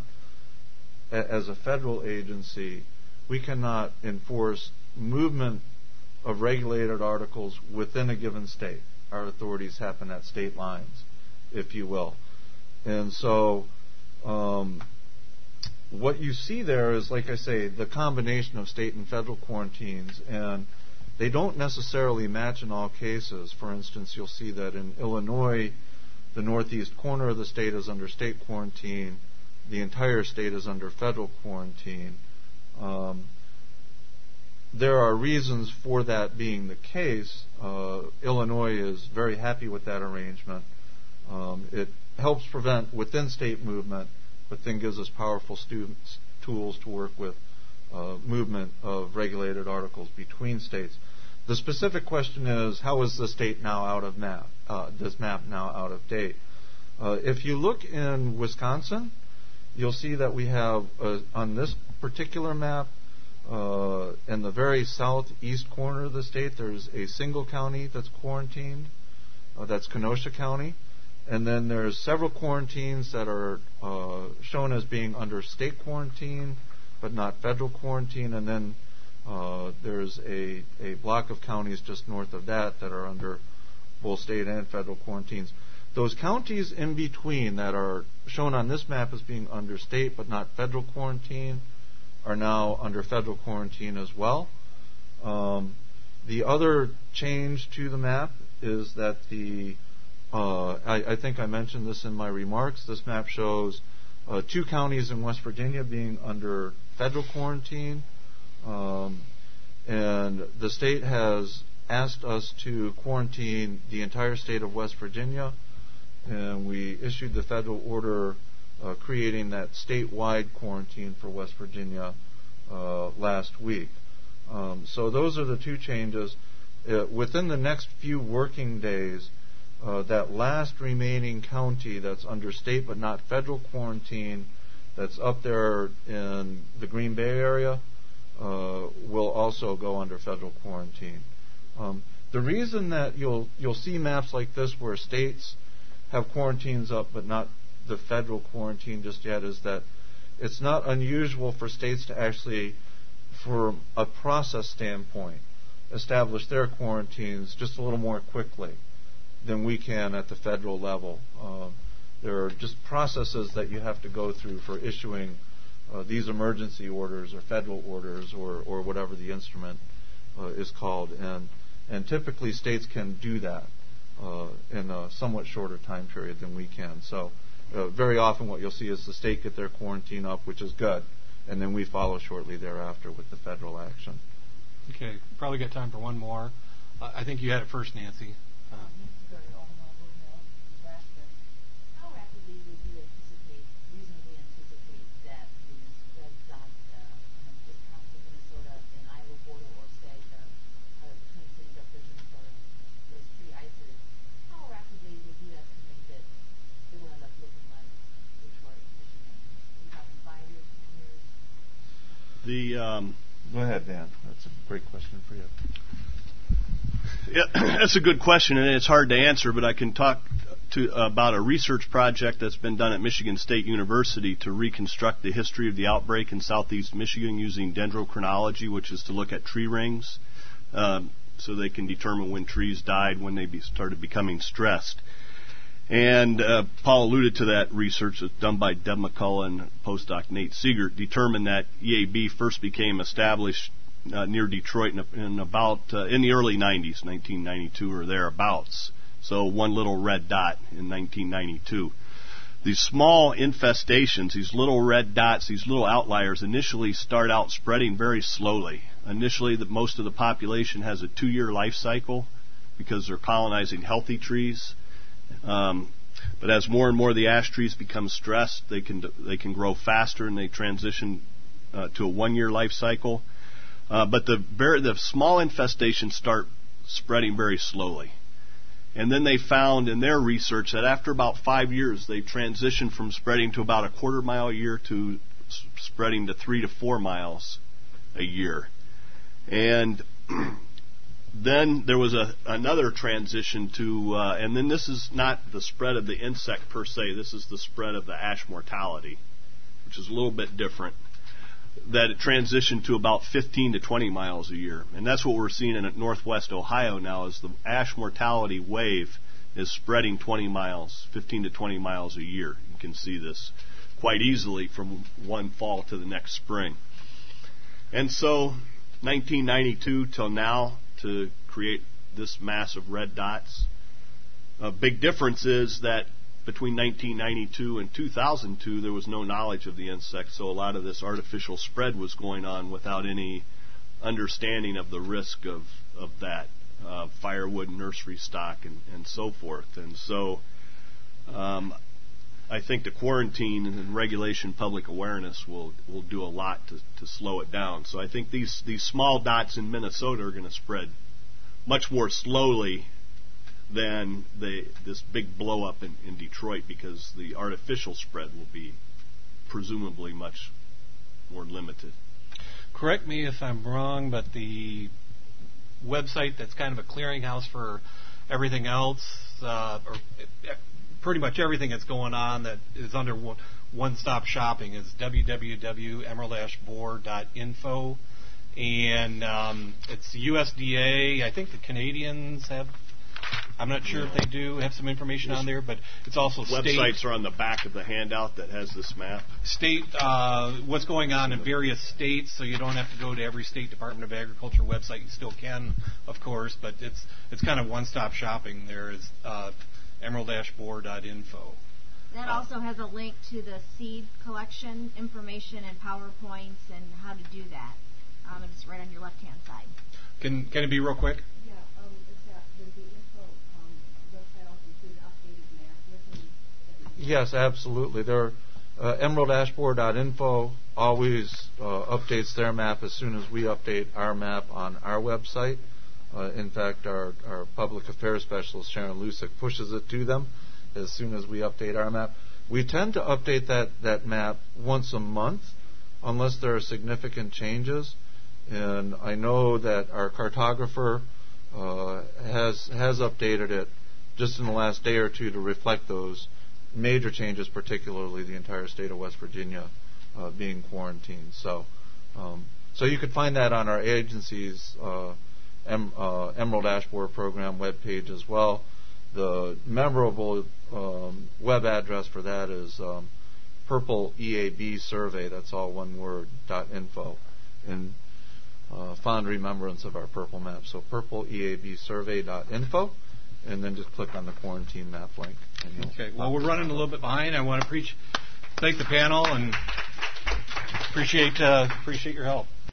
S2: as a federal agency, we cannot enforce movement of regulated articles within a given state. Our authorities happen at state lines, if you will. And so um, what you see there is, like I say, the combination of state and federal quarantines, and they don't necessarily match in all cases. For instance, you'll see that in Illinois, the northeast corner of the state is under state quarantine. The entire state is under federal quarantine. Um, there are reasons for that being the case. Uh, Illinois is very happy with that arrangement. Um, it helps prevent within-state movement, but then gives us powerful students, tools to work with uh, movement of regulated articles between states. The specific question is, how is the state now out of map? Uh, this map now out of date? Uh, if you look in Wisconsin, you'll see that we have uh, on this particular map, uh, in the very southeast corner of the state, there's a single county that's quarantined. Uh, that's Kenosha County. And then there's several quarantines that are uh, shown as being under state quarantine, but not federal quarantine. And then uh, there's a, a block of counties just north of that that are under both state and federal quarantines. Those counties in between that are shown on this map as being under state but not federal quarantine are now under federal quarantine as well. Um, the other change to the map is that the Uh, I, I think I mentioned this in my remarks. This map shows uh, two counties in West Virginia being under federal quarantine. Um, and the state has asked us to quarantine the entire state of West Virginia, and we issued the federal order uh, creating that statewide quarantine for West Virginia uh, last week. Um, so those are the two changes. Uh, within the next few working days, uh, that last remaining county that's under state but not federal quarantine, that's up there in the Green Bay area, uh, will also go under federal quarantine. Um, the reason that you'll you'll see maps like this where states have quarantines up but not the federal quarantine just yet is that it's not unusual for states to actually, from a process standpoint, establish their quarantines just a little more quickly than we can at the federal level. Uh, there are just processes that you have to go through for issuing uh, these emergency orders or federal orders or, or whatever the instrument uh, is called. And, and typically states can do that uh, in a somewhat shorter time period than we can. So uh, very often what you'll see is the state get their quarantine up, which is good, and then we follow shortly thereafter with the federal action.
S5: Okay, probably got time for one more. Uh, I think you had it first, Nancy. Uh,
S8: How rapidly would you anticipate, reasonably anticipate that the red dot uh, in Wisconsin, Minnesota, and Iowa border, or say the uh, twin cities up there in Minnesota, those three ICEs, how rapidly would you estimate that it will end up looking like Detroit, Michigan? Are you talking five years, ten years?
S3: The um,
S2: Go ahead, Dan. That's a great question for you.
S3: Yeah, that's a good question, and it's hard to answer, but I can talk to about a research project that's been done at Michigan State University to reconstruct the history of the outbreak in southeast Michigan using dendrochronology, which is to look at tree rings, um, so they can determine when trees died, when they be started becoming stressed. And uh, Paul alluded to that research that's done by Deb McCullough and postdoc Nate Siegert, determined that E A B first became established uh, near Detroit in, in about uh, in the early nineties, nineteen ninety-two or thereabouts. So one little red dot in nineteen ninety-two. These small infestations, these little red dots, these little outliers, initially start out spreading very slowly. Initially, the, most of the population has a two-year life cycle because they're colonizing healthy trees. Um, but as more and more of the ash trees become stressed, they can they can grow faster and they transition uh, to a one-year life cycle. Uh, but the very, the small infestations start spreading very slowly. And then they found in their research that after about five years, they transitioned from spreading to about a quarter mile a year to s- spreading to three to four miles a year. And then there was a, another transition to, uh, and then this is not the spread of the insect per se, this is the spread of the ash mortality, which is a little bit different, that it transitioned to about fifteen to twenty miles a year. And that's what we're seeing in northwest Ohio now, is the ash mortality wave is spreading twenty miles, fifteen to twenty miles a year. You can see this quite easily from one fall to the next spring. And so nineteen ninety-two till now, to create this mass of red dots. A big difference is that between nineteen ninety-two and two thousand two, there was no knowledge of the insect, so a lot of this artificial spread was going on without any understanding of the risk of, of that uh, firewood, nursery stock, and, and so forth. And so um, I think the quarantine and regulation public awareness will, will do a lot to, to slow it down. So I think these, these small dots in Minnesota are going to spread much more slowly than the, this big blow up in, in Detroit, because the artificial spread will be presumably much more limited.
S5: Correct me if I'm wrong, but the website that's kind of a clearinghouse for everything else, uh, or pretty much everything that's going on that is under one, one-stop shopping, is w w w dot emerald ash borer dot info. And um, it's U S D A. I think the Canadians have, I'm not sure if they do have some information on there, but it's also state.
S3: Websites are on the back of the handout that has this map.
S5: State, uh, what's going on in various states, so you don't have to go to every state Department of Agriculture website. You still can, of course, but it's it's kind of one-stop shopping. There is uh, emerald ash borer dot info.
S4: That also has a link to the seed collection information and PowerPoints and how to do that. Um, it's right on your left-hand side.
S1: Can can it be real quick?
S8: Yeah, um, is that, does the info um, website also include an updated map with them?
S2: Yes, absolutely. There, uh, emerald ash borer dot info always uh, updates their map as soon as we update our map on our website. Uh, in fact, our, our public affairs specialist, Sharon Lusick, pushes it to them as soon as we update our map. We tend to update that, that map once a month unless there are significant changes. And I know that our cartographer uh, has has updated it just in the last day or two to reflect those major changes, particularly the entire state of West Virginia uh, being quarantined. So, um, so you could find that on our agency's uh, em, uh, Emerald Ash Borer Program webpage as well. The memorable um, web address for that is um, Purple E A B Survey. That's all one word. Dot info. And Uh, fond remembrance of our purple map. So purple E A B survey dot info, and then just click on the quarantine map link.
S1: Okay. Well, we're running a little bit behind. I want to preach, thank the panel and appreciate uh, appreciate your help.